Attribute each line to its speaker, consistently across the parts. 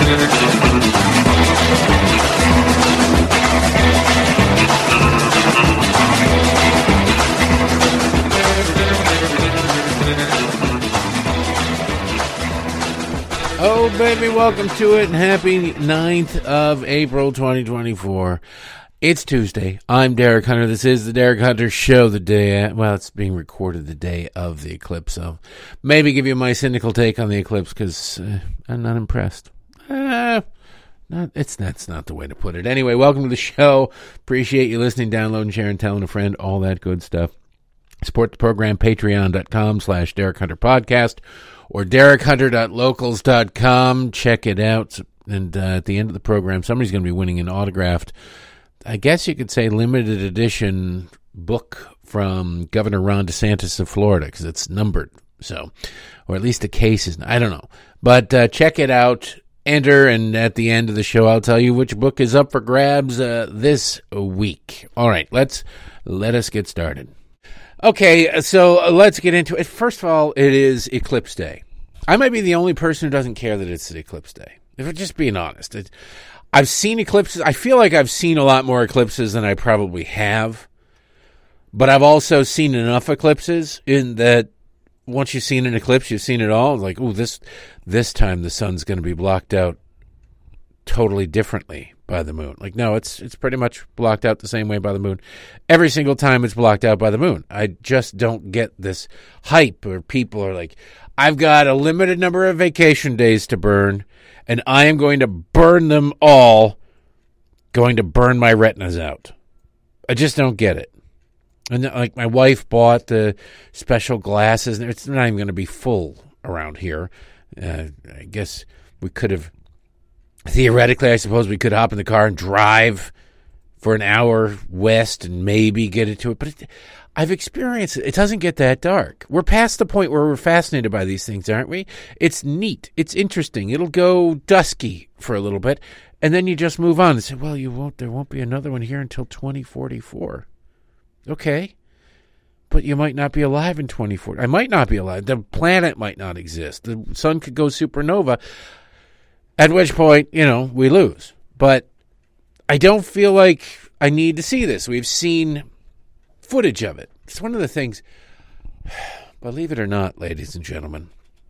Speaker 1: Oh, baby, welcome to it, and happy 9th of April, 2024. It's Tuesday. I'm Derek Hunter. This is the Derek Hunter Show. It's being recorded the day of the eclipse, so maybe give you my cynical take on the eclipse, because I'm not impressed. That's not the way to put it. Anyway, welcome to the show. Appreciate you listening, downloading, sharing, telling a friend, all that good stuff. Support the program, patreon.com/Derek Hunter Podcast. Or DerekHunter.locals.com. Check it out. And at the end of the program, somebody's going to be winning an autographed, I guess you could say, limited edition book from Governor Ron DeSantis of Florida, because it's numbered. So, or at least the case is, I don't know. But check it out. Enter, and at the end of the show, I'll tell you which book is up for grabs this week. All right, let us get started. Okay, so let's get into it. First of all, it is Eclipse Day. I might be the only person who doesn't care that it's an Eclipse Day. If I'm just being honest. I've seen eclipses. I feel like I've seen a lot more eclipses than I probably have. But I've also seen enough eclipses in that once you've seen an eclipse, you've seen it all. It's like, ooh, this time the sun's going to be blocked out totally differently by the moon. Like, no, it's pretty much blocked out the same way by the moon. Every single time it's blocked out by the moon. I just don't get this hype where people are like, I've got a limited number of vacation days to burn, and I am going to burn them all, going to burn my retinas out. I just don't get it. And like, my wife bought the special glasses, and it's not even going to be full around here. I guess we could have, theoretically, I suppose we could hop in the car and drive for an hour west and maybe get it to it. But I've experienced it. It doesn't get that dark. We're past the point where we're fascinated by these things, aren't we? It's neat. It's interesting. It'll go dusky for a little bit, and then you just move on and say, well, there won't be another one here until 2044. Okay. But you might not be alive in 2040. I might not be alive. The planet might not exist. The sun could go supernova, at which point, we lose. But I don't feel like I need to see this. We've seen footage of it. It's one of the things, believe it or not, ladies and gentlemen,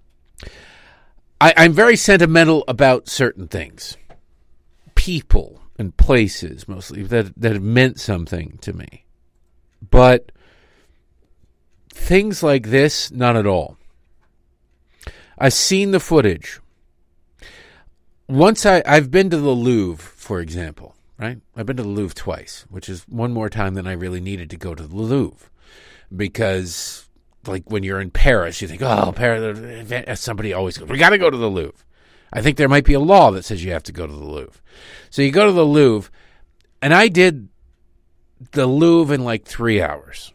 Speaker 1: I'm very sentimental about certain things. People and places, mostly, that have meant something to me. But things like this, not at all. I've seen the footage. Once I've been to the Louvre, for example, right? I've been to the Louvre twice, which is one more time than I really needed to go to the Louvre. Because, like, when you're in Paris, you think, oh, Paris, somebody always goes, we got to go to the Louvre. I think there might be a law that says you have to go to the Louvre. So you go to the Louvre, and I did the Louvre in like 3 hours.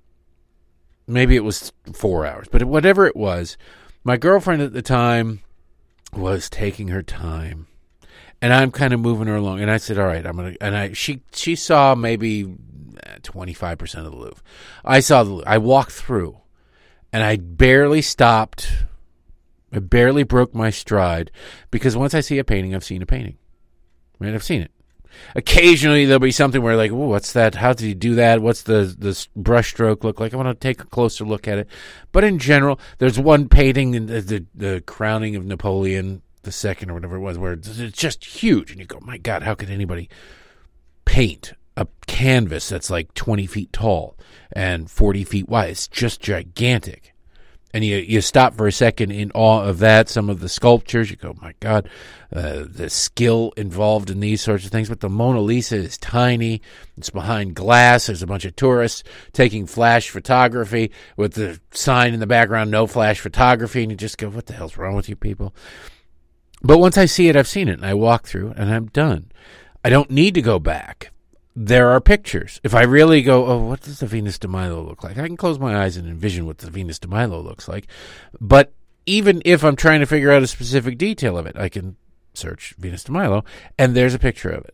Speaker 1: Maybe it was 4 hours, but whatever it was, my girlfriend at the time was taking her time, and I'm kind of moving her along. And I said, "All right, I'm gonna." And she saw maybe 25% of the Louvre. I saw the Louvre. I walked through, and I barely stopped. I barely broke my stride, because once I see a painting, I've seen a painting. Right? I've seen it. Occasionally there'll be something where like, oh, what's that? How did he do that? What's the brush stroke look like? I want to take a closer look at it. But in general, there's one painting in the crowning of Napoleon II or whatever it was, where it's just huge. And you go, my God, how could anybody paint a canvas that's like 20 feet tall and 40 feet wide? It's just gigantic. And you stop for a second in awe of that. Some of the sculptures, you go, my God, the skill involved in these sorts of things. But the Mona Lisa is tiny. It's behind glass. There's a bunch of tourists taking flash photography with the sign in the background, no flash photography. And you just go, what the hell's wrong with you people? But once I see it, I've seen it. And I walk through and I'm done. I don't need to go back. There are pictures. If I really go, oh, what does the Venus de Milo look like? I can close my eyes and envision what the Venus de Milo looks like. But even if I'm trying to figure out a specific detail of it, I can search Venus de Milo, and there's a picture of it.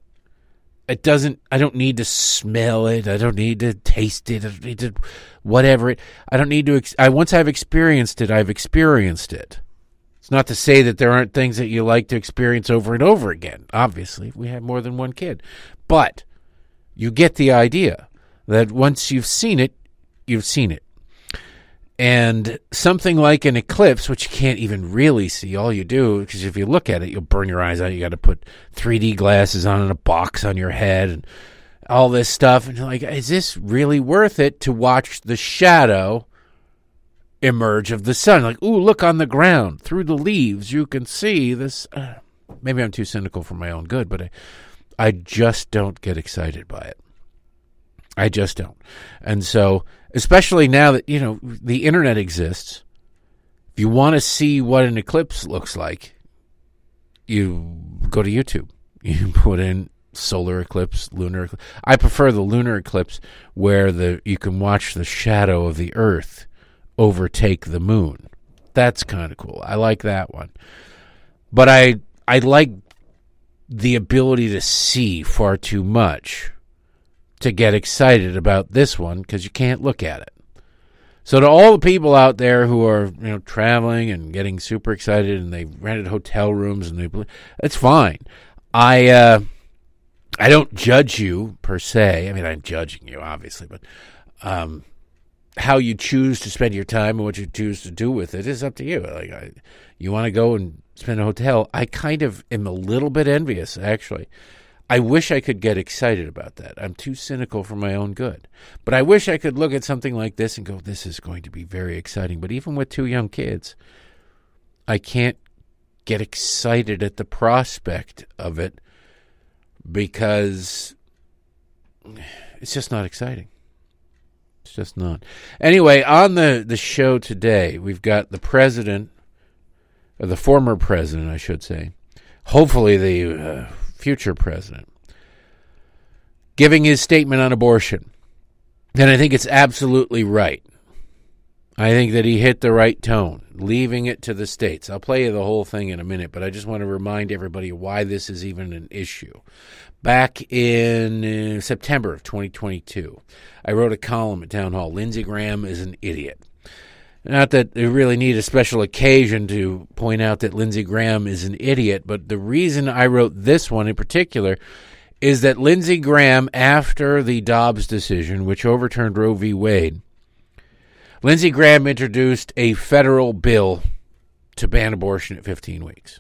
Speaker 1: I don't need to smell it. I don't need to taste it. I don't need to whatever it. I don't need to. Once I've experienced it, I've experienced it. It's not to say that there aren't things that you like to experience over and over again. Obviously, we have more than one kid. But you get the idea that once you've seen it, you've seen it. And something like an eclipse, which you can't even really see, all you do, because if you look at it, you'll burn your eyes out. You got to put 3D glasses on and a box on your head and all this stuff. And you're like, is this really worth it to watch the shadow emerge of the sun? Like, ooh, look on the ground. Through the leaves, you can see this. Maybe I'm too cynical for my own good, but I just don't get excited by it. I just don't. And so, especially now that, the internet exists, if you want to see what an eclipse looks like, you go to YouTube. You put in solar eclipse, lunar eclipse. I prefer the lunar eclipse where you can watch the shadow of the Earth overtake the moon. That's kind of cool. I like that one. But I like the ability to see far too much to get excited about this one because you can't look at it. So to all the people out there who are, traveling and getting super excited and they've rented hotel rooms and it's fine. I don't judge you per se. I mean, I'm judging you obviously, but how you choose to spend your time and what you choose to do with it is up to you. Like, you want to go and spend a hotel. I kind of am a little bit envious, actually. I wish I could get excited about that. I'm too cynical for my own good. But I wish I could look at something like this and go, this is going to be very exciting. But even with 2 young kids, I can't get excited at the prospect of it because it's just not exciting. It's just not. Anyway, on the show today, we've got the president, or the former president, I should say, hopefully the future president, giving his statement on abortion. And I think it's absolutely right. I think that he hit the right tone, leaving it to the states. I'll play you the whole thing in a minute, but I just want to remind everybody why this is even an issue. Back in September of 2022, I wrote a column at Town Hall, Lindsey Graham is an idiot. Not that they really need a special occasion to point out that Lindsey Graham is an idiot, but the reason I wrote this one in particular is that Lindsey Graham, after the Dobbs decision, which overturned Roe v. Wade, Lindsey Graham introduced a federal bill to ban abortion at 15 weeks.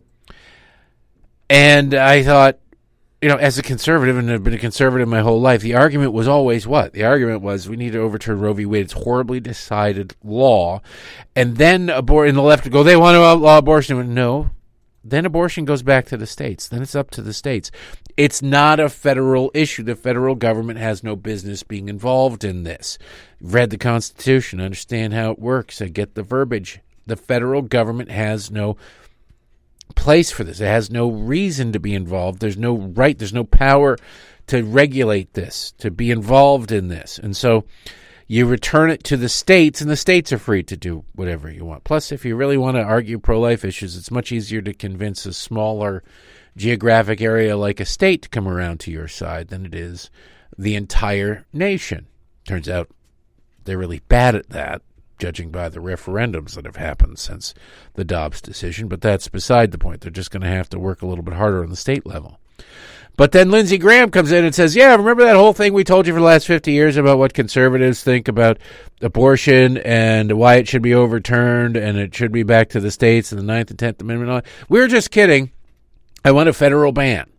Speaker 1: And I thought, as a conservative, and I've been a conservative my whole life, the argument was always what? The argument was we need to overturn Roe v. Wade. It's horribly decided law. And then and the left would go, they want to outlaw abortion. Went, no. Then abortion goes back to the states. Then it's up to the states. It's not a federal issue. The federal government has no business being involved in this. Read the Constitution, understand how it works. I get the verbiage. The federal government has no place for this. It has no reason to be involved. There's no right, there's no power to regulate this, to be involved in this. And so you return it to the states, and the states are free to do whatever you want. Plus, if you really want to argue pro-life issues, it's much easier to convince a smaller geographic area like a state to come around to your side than it is the entire nation. Turns out they're really bad at that, judging by the referendums that have happened since the Dobbs decision, but that's beside the point. They're just going to have to work a little bit harder on the state level. But then Lindsey Graham comes in and says, yeah, remember that whole thing we told you for the last 50 years about what conservatives think about abortion and why it should be overturned and it should be back to the states and the 9th and 10th Amendment? We were just kidding. I want a federal ban.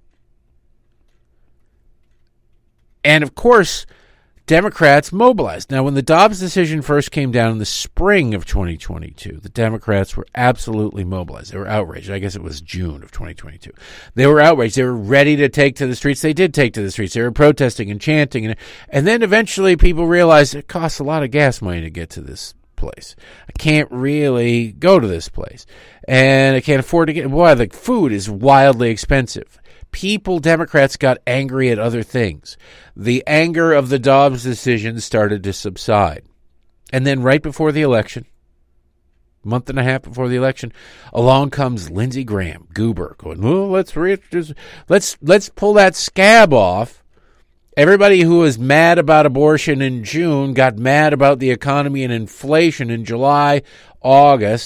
Speaker 1: And, of course, Democrats mobilized. Now, when the Dobbs decision first came down in the spring of 2022, the Democrats were absolutely mobilized. They were outraged. I guess it was June of 2022. They were outraged. They were ready to take to the streets. They did take to the streets. They were protesting and chanting. And then eventually people realized it costs a lot of gas money to get to this place. I can't really go to this place. And I can't afford to get... Boy, the food is wildly expensive. Democrats got angry at other things. The anger of the Dobbs decision started to subside. And then right before the election, a month and a half before the election, along comes Lindsey Graham, goober, going, well, let's pull that scab off. Everybody who was mad about abortion in June got mad about the economy and inflation in July, August,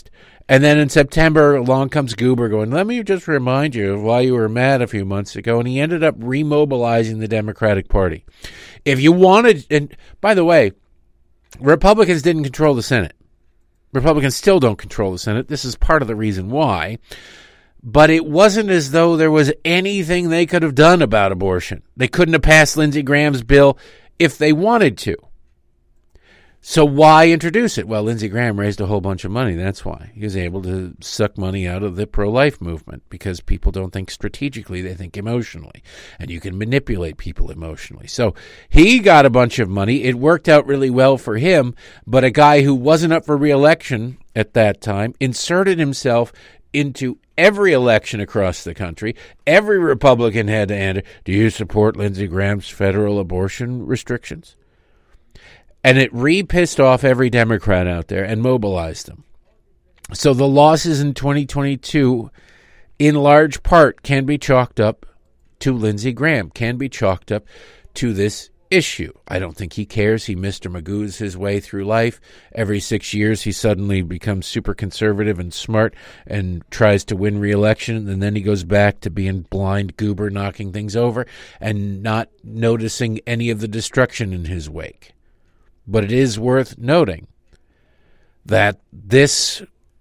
Speaker 1: And then in September, along comes Goober going, let me just remind you of why you were mad a few months ago. And he ended up remobilizing the Democratic Party. If you wanted, and by the way, Republicans didn't control the Senate. Republicans still don't control the Senate. This is part of the reason why. But it wasn't as though there was anything they could have done about abortion. They couldn't have passed Lindsey Graham's bill if they wanted to. So why introduce it? Well, Lindsey Graham raised a whole bunch of money. That's why. He was able to suck money out of the pro-life movement because people don't think strategically, they think emotionally. And you can manipulate people emotionally. So he got a bunch of money. It worked out really well for him, but a guy who wasn't up for re-election at that time inserted himself into every election across the country. Every Republican had to answer, do you support Lindsey Graham's federal abortion restrictions? And it re-pissed off every Democrat out there and mobilized them. So the losses in 2022, in large part, can be chalked up to Lindsey Graham, can be chalked up to this issue. I don't think he cares. He Mr. Magoo's his way through life. Every 6 years, he suddenly becomes super conservative and smart and tries to win re-election. And then he goes back to being blind Goober, knocking things over and not noticing any of the destruction in his wake. But it is worth noting that this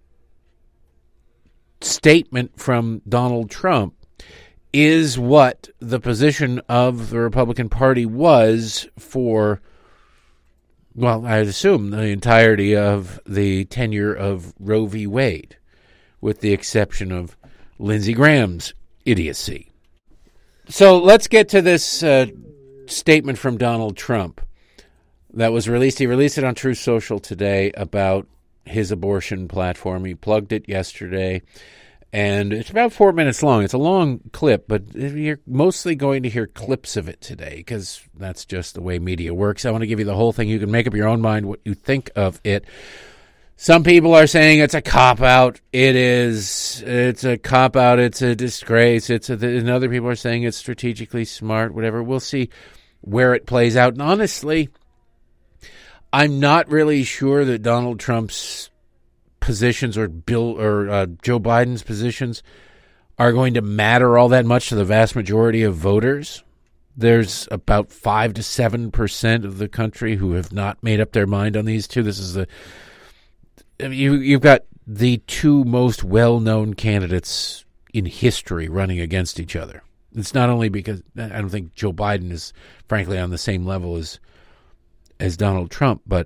Speaker 1: statement from Donald Trump is what the position of the Republican Party was for, well, I'd assume the entirety of the tenure of Roe v. Wade, with the exception of Lindsey Graham's idiocy. So let's get to this statement from Donald Trump that was released. He released it on Truth Social today about his abortion platform. He plugged it yesterday, and it's about 4 minutes long. It's a long clip, but you're mostly going to hear clips of it today because that's just the way media works. I want to give you the whole thing. You can make up your own mind what you think of it. Some people are saying it's a cop-out. It is. It's a cop-out. It's a disgrace. And other people are saying it's strategically smart, whatever. We'll see where it plays out. And honestly, I'm not really sure that Donald Trump's positions or Joe Biden's positions are going to matter all that much to the vast majority of voters. There's about 5 to 7% of the country who have not made up their mind on these two. This is you've got the two most well-known candidates in history running against each other. It's not only because I don't think Joe Biden is, frankly, on the same level as Donald Trump, but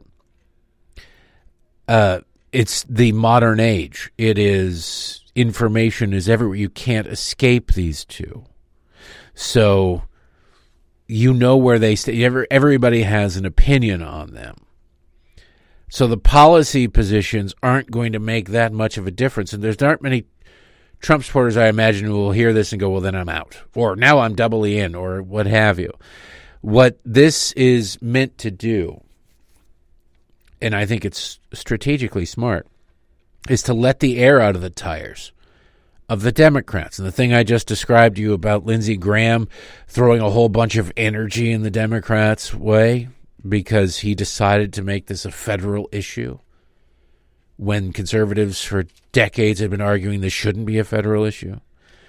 Speaker 1: it's the modern age. It is, information is everywhere. You can't escape these two. So you know where they stay. Everybody has an opinion on them. So the policy positions aren't going to make that much of a difference. And there aren't many Trump supporters, I imagine, who will hear this and go, well, then I'm out. Or now I'm doubly in, or what have you. What this is meant to do, and I think it's strategically smart, is to let the air out of the tires of the Democrats. And the thing I just described to you about Lindsey Graham throwing a whole bunch of energy in the Democrats' way because he decided to make this a federal issue when conservatives for decades have been arguing this shouldn't be a federal issue.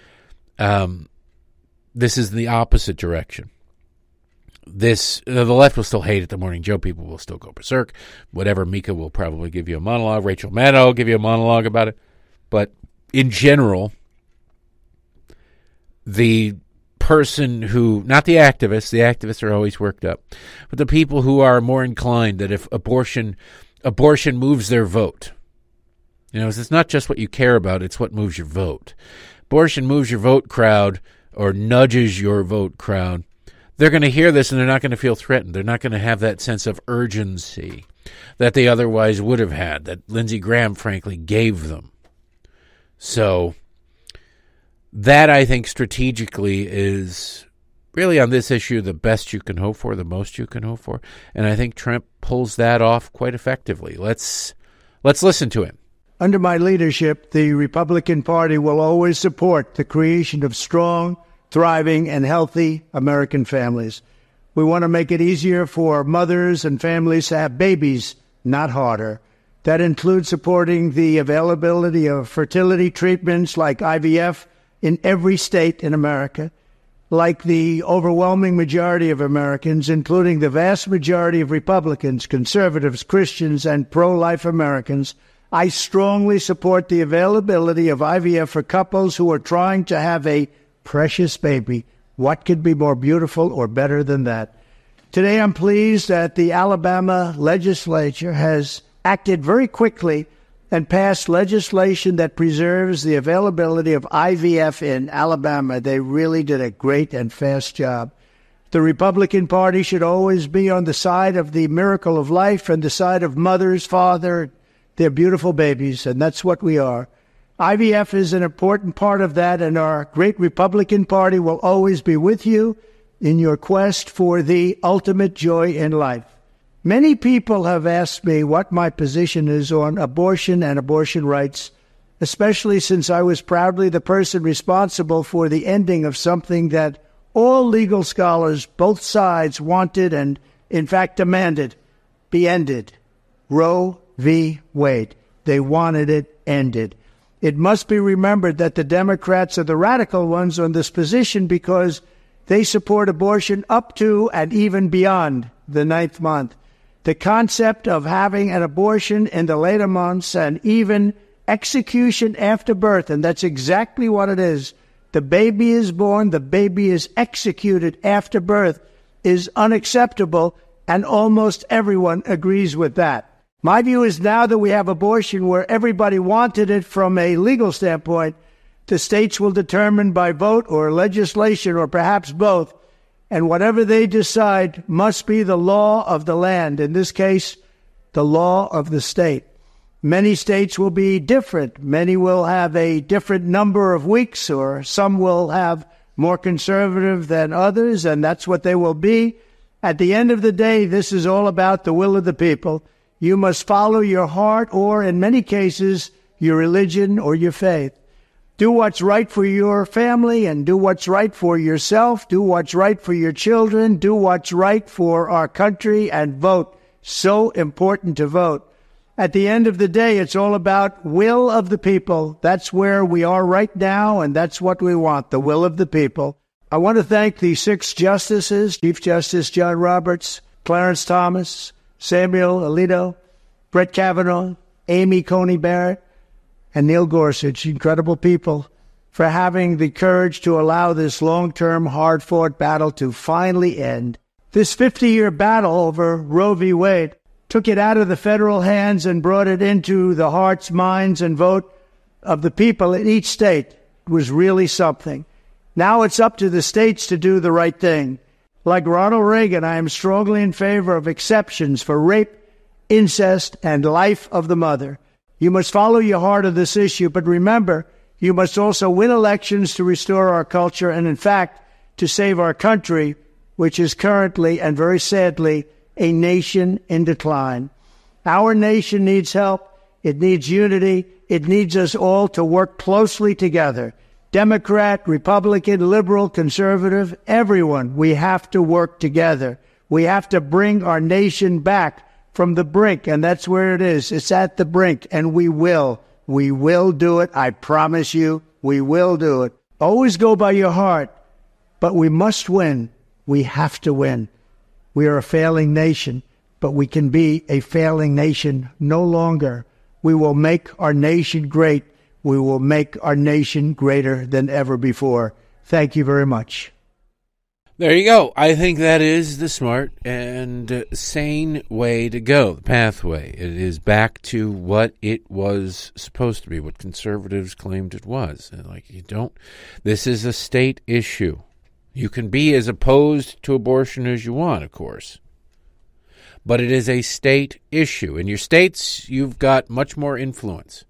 Speaker 1: This is the opposite direction. The left will still hate it. The Morning Joe people will still go berserk. Whatever, Mika will probably give you a monologue. Rachel Maddow will give you a monologue about it. But in general, the person who, not the activists are always worked up, but the people who are more inclined that if abortion moves their vote. You know, it's not just what you care about, it's what moves your vote. Abortion moves your vote crowd or nudges your vote crowd. They're going to hear this and they're not going to feel threatened. They're not going to have that sense of urgency that they otherwise would have had, that Lindsey Graham, frankly, gave them. So that, I think, strategically is really on this issue the best you can hope for, the most you can hope for. And I think Trump pulls that off quite effectively. Let's listen to him.
Speaker 2: Under my leadership, the Republican Party will always support the creation of strong, thriving, and healthy American families. We want to make it easier for mothers and families to have babies, not harder. That includes supporting the availability of fertility treatments like IVF in every state in America. Like the overwhelming majority of Americans, including the vast majority of Republicans, conservatives, Christians, and pro-life Americans, I strongly support the availability of IVF for couples who are trying to have a precious baby. What could be more beautiful or better than that? Today, I'm pleased that the Alabama legislature has acted very quickly and passed legislation that preserves the availability of IVF in Alabama. They really did a great and fast job. The Republican Party should always be on the side of the miracle of life and the side of mothers, father, their beautiful babies, and that's what we are. IVF is an important part of that, and our great Republican Party will always be with you in your quest for the ultimate joy in life. Many people have asked me what my position is on abortion and abortion rights, especially since I was proudly the person responsible for the ending of something that all legal scholars, both sides, wanted and, in fact, demanded be ended. Roe v. Wade. They wanted it ended. It must be remembered that the Democrats are the radical ones on this position because they support abortion up to and even beyond the 9th month. The concept of having an abortion in the later months and even execution after birth, and that's exactly what it is. The baby is born, the baby is executed after birth, is unacceptable, and almost everyone agrees with that. My view is now that we have abortion where everybody wanted it from a legal standpoint, the states will determine by vote or legislation or perhaps both, and whatever they decide must be the law of the land, in this case, the law of the state. Many states will be different. Many will have a different number of weeks, or some will have more conservative than others, and that's what they will be. At the end of the day, this is all about the will of the people. You must follow your heart or, in many cases, your religion or your faith. Do what's right for your family and do what's right for yourself. Do what's right for your children. Do what's right for our country and vote. So important to vote. At the end of the day, it's all about will of the people. That's where we are right now, and that's what we want, the will of the people. I want to thank the 6 justices, Chief Justice John Roberts, Clarence Thomas, Samuel Alito, Brett Kavanaugh, Amy Coney Barrett, and Neil Gorsuch, incredible people, for having the courage to allow this long-term, hard-fought battle to finally end. This 50-year battle over Roe v. Wade took it out of the federal hands and brought it into the hearts, minds, and vote of the people in each state. It was really something. Now it's up to the states to do the right thing. Like Ronald Reagan, I am strongly in favor of exceptions for rape, incest, and life of the mother. You must follow your heart on this issue, but remember, you must also win elections to restore our culture and, in fact, to save our country, which is currently, and very sadly, a nation in decline. Our nation needs help. It needs unity. It needs us all to work closely together. Democrat, Republican, liberal, conservative, everyone, we have to work together. We have to bring our nation back from the brink, and that's where it is. It's at the brink, and we will. We will do it. I promise you, we will do it. Always go by your heart, but we must win. We have to win. We are a failing nation, but we can be a failing nation no longer. We will make our nation great. We will make our nation greater than ever before. Thank you very much.
Speaker 1: There you go. I think that is the smart and sane way to go, the pathway. It is back to what it was supposed to be, what conservatives claimed it was. This is a state issue. You can be as opposed to abortion as you want, of course. But it is a state issue. In your states, you've got much more influence.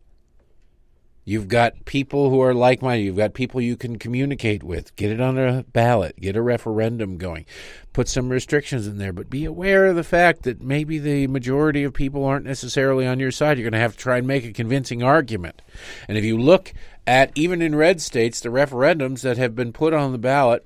Speaker 1: You've got people who are like-minded. You've got people you can communicate with. Get it on a ballot. Get a referendum going. Put some restrictions in there. But be aware of the fact that maybe the majority of people aren't necessarily on your side. You're going to have to try and make a convincing argument. And if you look at, even in red states, the referendums that have been put on the ballot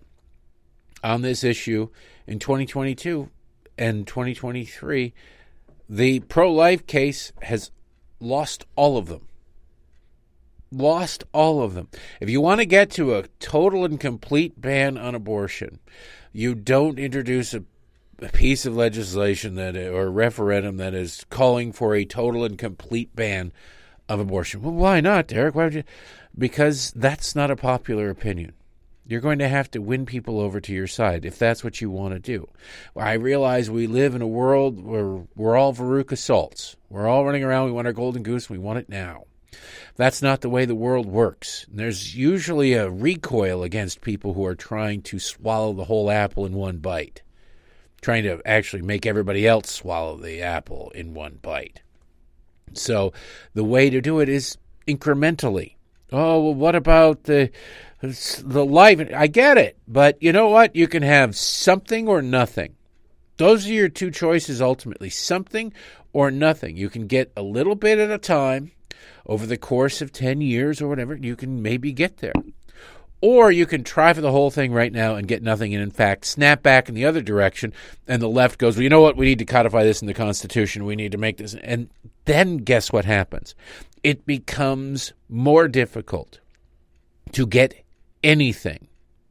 Speaker 1: on this issue in 2022 and 2023, the pro-life case has lost all of them. Lost all of them. If you want to get to a total and complete ban on abortion, you don't introduce a piece of legislation or a referendum that is calling for a total and complete ban of abortion. Well, why not, Derek? Why would you? Because that's not a popular opinion. You're going to have to win people over to your side if that's what you want to do. I realize we live in a world where we're all Veruca Salts. We're all running around. We want our golden goose. We want it now. That's not the way the world works. There's usually a recoil against people who are trying to swallow the whole apple in one bite, trying to actually make everybody else swallow the apple in one bite. So the way to do it is incrementally. Oh, well, what about the life? I get it, but you know what? You can have something or nothing. Those are your two choices ultimately, something or nothing. You can get a little bit at a time over the course of 10 years or whatever. You can maybe get there. Or you can try for the whole thing right now and get nothing, and in fact snap back in the other direction, and the left goes, well, you know what, we need to codify this in the Constitution, we need to make this, and then guess what happens? It becomes more difficult to get anything.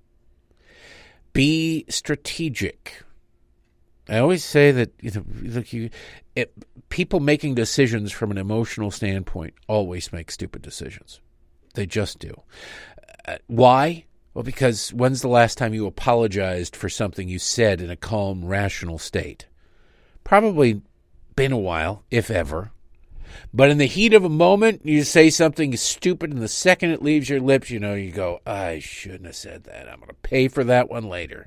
Speaker 1: Be strategic. I always say that people making decisions from an emotional standpoint always make stupid decisions. They just do. Why? Well, because when's the last time you apologized for something you said in a calm, rational state? Probably been a while, if ever. But in the heat of a moment, you say something stupid, and the second it leaves your lips, you go, I shouldn't have said that. I'm going to pay for that one later.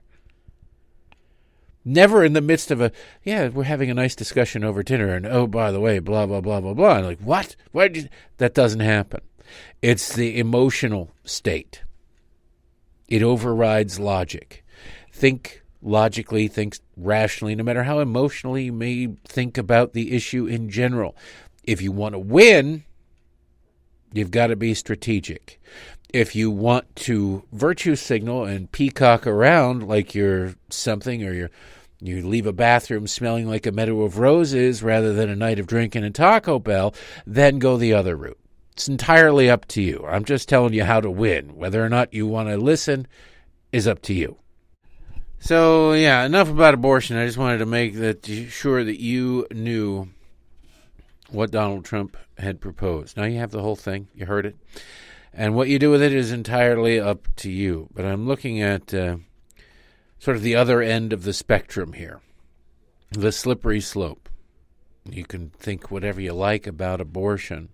Speaker 1: Never in the midst of we're having a nice discussion over dinner, and oh, by the way, blah, blah, blah, blah, blah. And like, what? That doesn't happen. It's the emotional state. It overrides logic. Think logically, think rationally, no matter how emotionally you may think about the issue in general. If you want to win, you've got to be strategic. If you want to virtue signal and peacock around like you're something, or you leave a bathroom smelling like a meadow of roses rather than a night of drinking and Taco Bell, then go the other route. It's entirely up to you. I'm just telling you how to win. Whether or not you want to listen is up to you. So, yeah, enough about abortion. I just wanted to make sure that you knew what Donald Trump had proposed. Now you have the whole thing. You heard it. And what you do with it is entirely up to you. But I'm looking at sort of the other end of the spectrum here, the slippery slope. You can think whatever you like about abortion,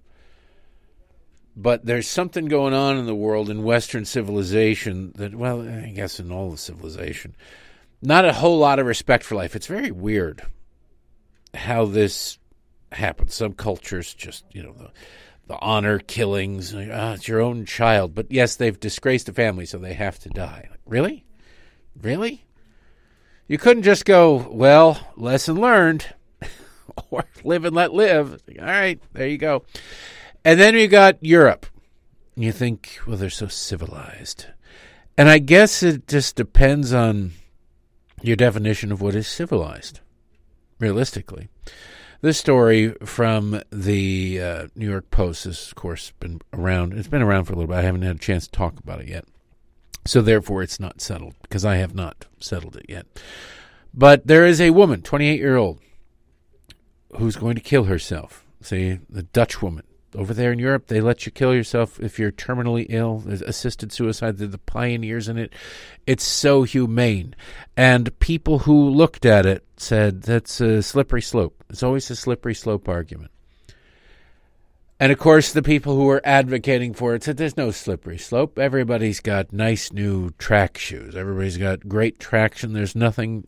Speaker 1: but there's something going on in the world, in Western civilization, that, well, I guess in all of civilization, not a whole lot of respect for life. It's very weird how this happens. Some cultures just, the honor killings, it's your own child. But yes, they've disgraced the family, so they have to die. Really? Really? You couldn't just go, well, lesson learned, or live and let live. All right, there you go. And then you got Europe. You think, well, they're so civilized. And I guess it just depends on your definition of what is civilized, realistically. This story from the New York Post has, of course, been around. It's been around for a little bit. I haven't had a chance to talk about it yet. So therefore, it's not settled, because I have not settled it yet. But there is a woman, 28-year-old, who's going to kill herself. See, the Dutch woman. Over there in Europe, they let you kill yourself if you're terminally ill. There's assisted suicide. They're the pioneers in it. It's so humane. And people who looked at it said that's a slippery slope. It's always a slippery slope argument. And, of course, the people who were advocating for it said there's no slippery slope. Everybody's got nice new track shoes. Everybody's got great traction. There's nothing.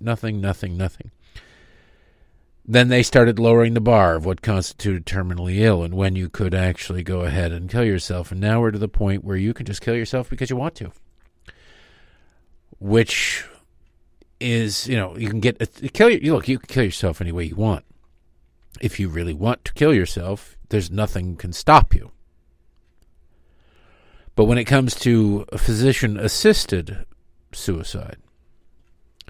Speaker 1: Then they started lowering the bar of what constituted terminally ill and when you could actually go ahead and kill yourself. And now we're to the point where you can just kill yourself because you want to. Which is, you can get you can kill yourself any way you want. If you really want to kill yourself, there's nothing can stop you. But when it comes to physician-assisted suicide,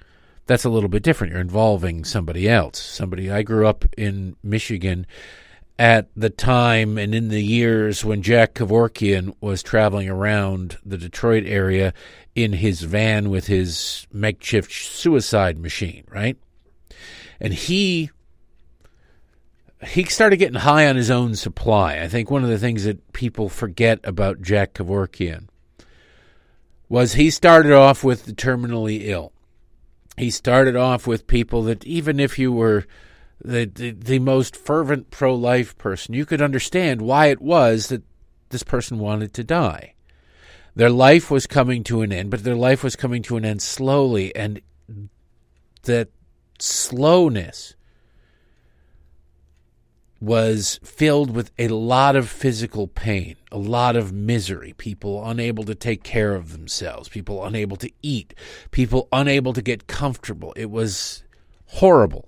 Speaker 1: that's a little bit different. You're involving somebody else. I grew up in Michigan, at the time and in the years when Jack Kevorkian was traveling around the Detroit area in his van with his makeshift suicide machine, right? And he started getting high on his own supply. I think one of the things that people forget about Jack Kevorkian was he started off with the terminally ill. He started off with people that even if you were the most fervent pro-life person, you could understand why it was that this person wanted to die. Their life was coming to an end, but their life was coming to an end slowly, and that slowness was filled with a lot of physical pain, a lot of misery, people unable to take care of themselves, people unable to eat, people unable to get comfortable. It was horrible.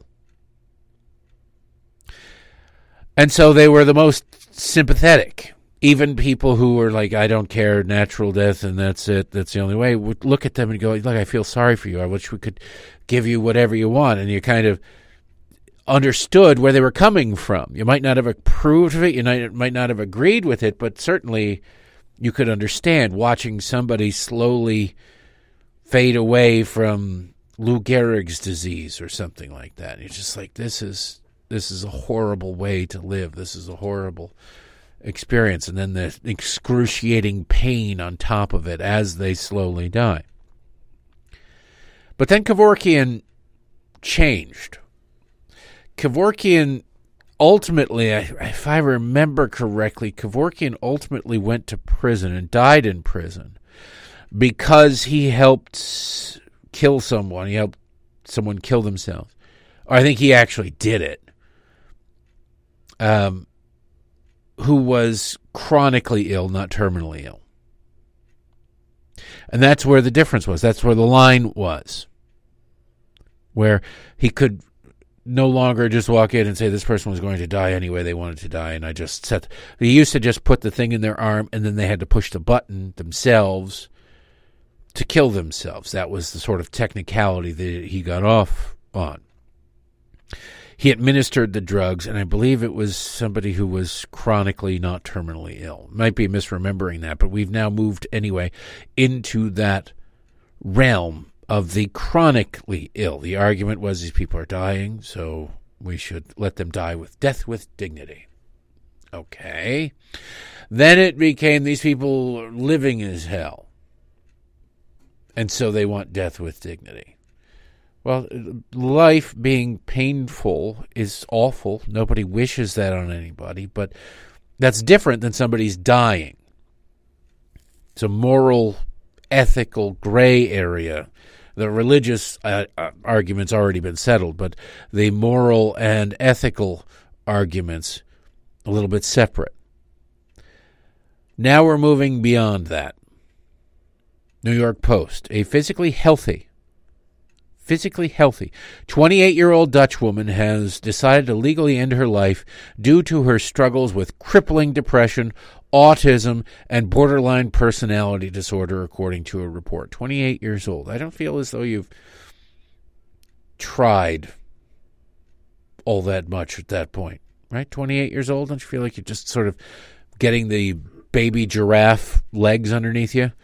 Speaker 1: And so they were the most sympathetic. Even people who were like, I don't care, natural death, and that's it, that's the only way, would look at them and go, look, I feel sorry for you. I wish we could give you whatever you want. And you kind of understood where they were coming from. You might not have approved of it, you might not have agreed with it, but certainly you could understand watching somebody slowly fade away from Lou Gehrig's disease or something like that. You're just like, this is a horrible way to live. This is a horrible experience. And then the excruciating pain on top of it as they slowly die. But then Kevorkian changed. Kevorkian ultimately, if I remember correctly, Kevorkian ultimately went to prison and died in prison because he helped kill someone. He helped someone kill themselves. Or I think he actually did it. Who was chronically ill, not terminally ill. And that's where the difference was. That's where the line was. Where he could no longer just walk in and say this person was going to die anyway, they wanted to die, and I just set... They used to just put the thing in their arm, and then they had to push the button themselves to kill themselves. That was the sort of technicality that he got off on. He administered the drugs, and I believe it was somebody who was chronically, not terminally ill. Might be misremembering that, but we've now moved anyway into that realm of the chronically ill. The argument was these people are dying, so we should let them die with death with dignity. Okay. Then it became these people are living as hell, and so they want death with dignity. Well, life being painful is awful. Nobody wishes that on anybody, but that's different than somebody's dying. It's a moral, ethical gray area. The religious argument's already been settled, but the moral and ethical arguments a little bit separate. Now we're moving beyond that. New York Post, a physically healthy 28-year-old Dutch woman has decided to legally end her life due to her struggles with crippling depression, autism, and borderline personality disorder, according to a report. 28 years old. I don't feel as though you've tried all that much at that point, right? 28 years old, don't you feel like you're just sort of getting the baby giraffe legs underneath you?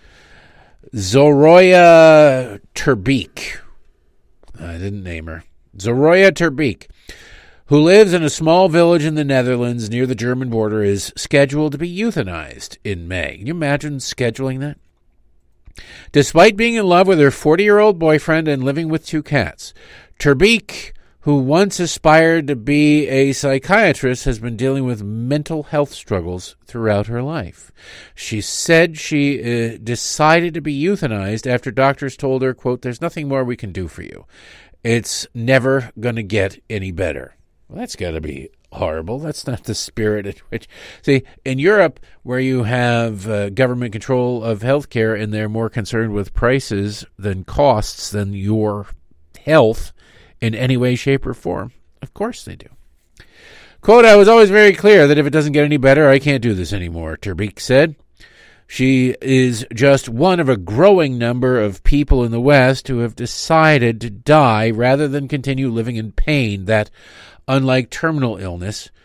Speaker 1: Zoroya Terbeek. I didn't name her. Zoroya Terbeek, who lives in a small village in the Netherlands near the German border, is scheduled to be euthanized in May. Can you imagine scheduling that? Despite being in love with her 40-year-old boyfriend and living with 2 cats, Terbeek, who once aspired to be a psychiatrist, has been dealing with mental health struggles throughout her life. She said she decided to be euthanized after doctors told her, quote, "There's nothing more we can do for you. It's never going to get any better." Well, that's got to be horrible. That's not the spirit at which... See, in Europe, where you have government control of healthcare and they're more concerned with prices than costs than your health in any way, shape, or form. Of course they do. Quote, "I was always very clear that if it doesn't get any better, I can't do this anymore," Terbeek said. She is just one of a growing number of people in the West who have decided to die rather than continue living in pain that, unlike terminal illness,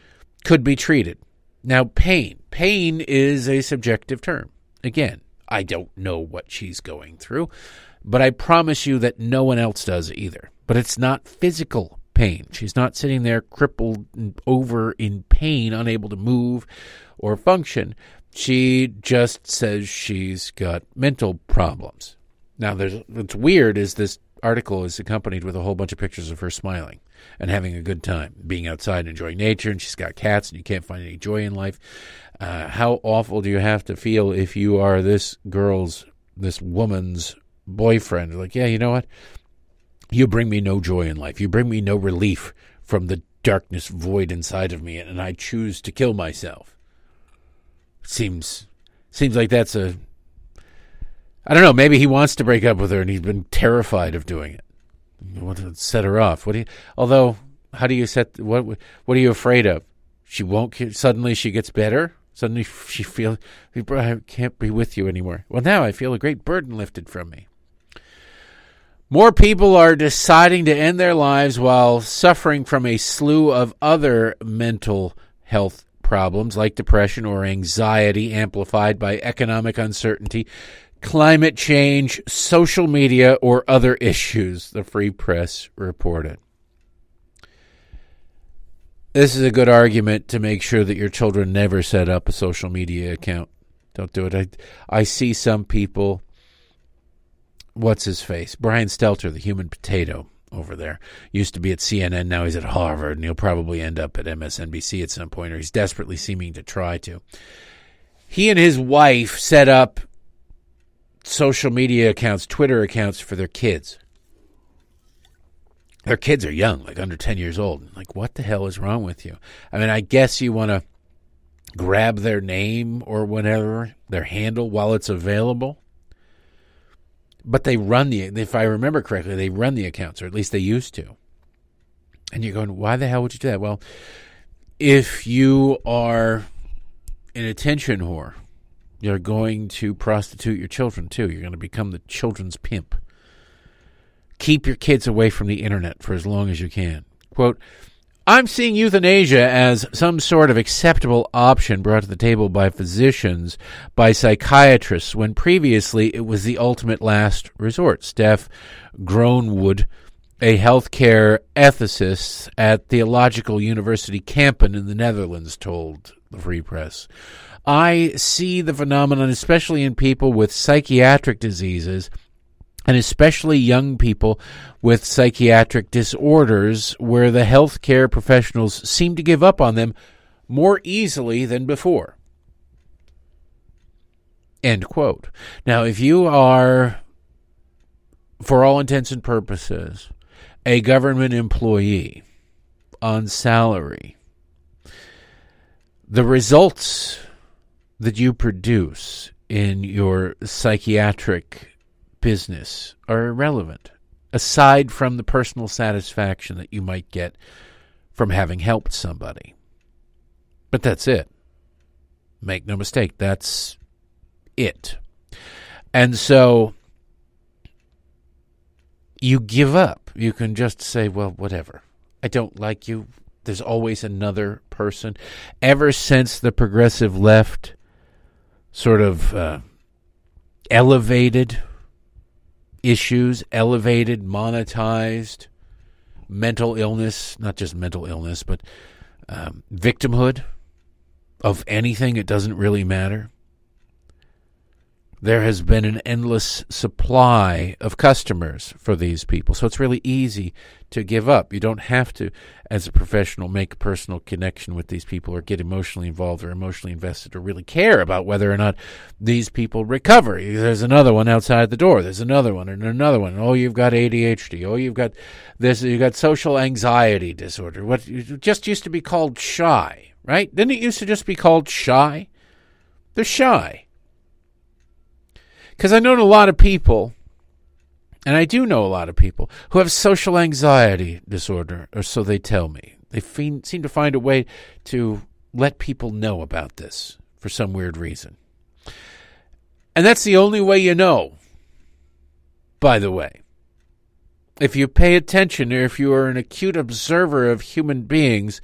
Speaker 1: could be treated. Now, pain is a subjective term. Again, I don't know what she's going through, but I promise you that no one else does either. But it's not physical pain. She's not sitting there crippled and over in pain, unable to move or function. She just says she's got mental problems. Now, what's weird is this article is accompanied with a whole bunch of pictures of her smiling and having a good time, being outside, enjoying nature, and she's got cats, and you can't find any joy in life. How awful do you have to feel if you are this woman's boyfriend? Like, yeah, you know what? You bring me no joy in life. You bring me no relief from the darkness void inside of me, and I choose to kill myself. Seems like that's I don't know, maybe he wants to break up with her and he's been terrified of doing it. You want to set her off. Although, how do you what are you afraid of? Suddenly she gets better? Suddenly she feels, I can't be with you anymore. Well, now I feel a great burden lifted from me. More people are deciding to end their lives while suffering from a slew of other mental health problems like depression or anxiety amplified by economic uncertainty, climate change, social media, or other issues, the Free Press reported. This is a good argument to make sure that your children never set up a social media account. Don't do it. I see some people, what's his face? Brian Stelter, the human potato over there. Used to be at CNN, now he's at Harvard, and he'll probably end up at MSNBC at some point, or he's desperately seeming to try to. He and his wife set up social media accounts, Twitter accounts for their kids. Their kids are young, like under 10 years old. Like, what the hell is wrong with you? I mean, I guess you want to grab their name or whatever, their handle while it's available. But they run if I remember correctly, they run the accounts, or at least they used to. And you're going, why the hell would you do that? Well, if you are an attention whore, you're going to prostitute your children, too. You're going to become the children's pimp. Keep your kids away from the internet for as long as you can. Quote, I'm seeing euthanasia as some sort of acceptable option brought to the table by physicians, by psychiatrists, when previously it was the ultimate last resort. Steph Groenwood, a healthcare ethicist at Theological University Kampen in the Netherlands, told the Free Press. I see the phenomenon, especially in people with psychiatric diseases, and especially young people with psychiatric disorders, where the healthcare professionals seem to give up on them more easily than before. End quote. Now, if you are, for all intents and purposes, a government employee on salary, the results that you produce in your psychiatric business are irrelevant, aside from the personal satisfaction that you might get from having helped somebody. But that's it. Make no mistake, that's it. And so you give up. You can just say, well, whatever. I don't like you. There's always another person. Ever since the progressive left sort of elevated issues, monetized mental illness, not just mental illness, but victimhood of anything, it doesn't really matter. There has been an endless supply of customers for these people, so it's really easy to give up. You don't have to, as a professional, make a personal connection with these people or get emotionally involved or emotionally invested or really care about whether or not these people recover. There's another one outside the door. There's another one and another one. Oh, you've got ADHD. Oh, you've got this. You've got social anxiety disorder. What it just used to be called shy, right? Didn't it used to just be called shy? They're shy. Because I know a lot of people, and I do know a lot of people, who have social anxiety disorder, or so they tell me. They seem to find a way to let people know about this for some weird reason. And that's the only way you know, by the way. If you pay attention, or if you are an acute observer of human beings,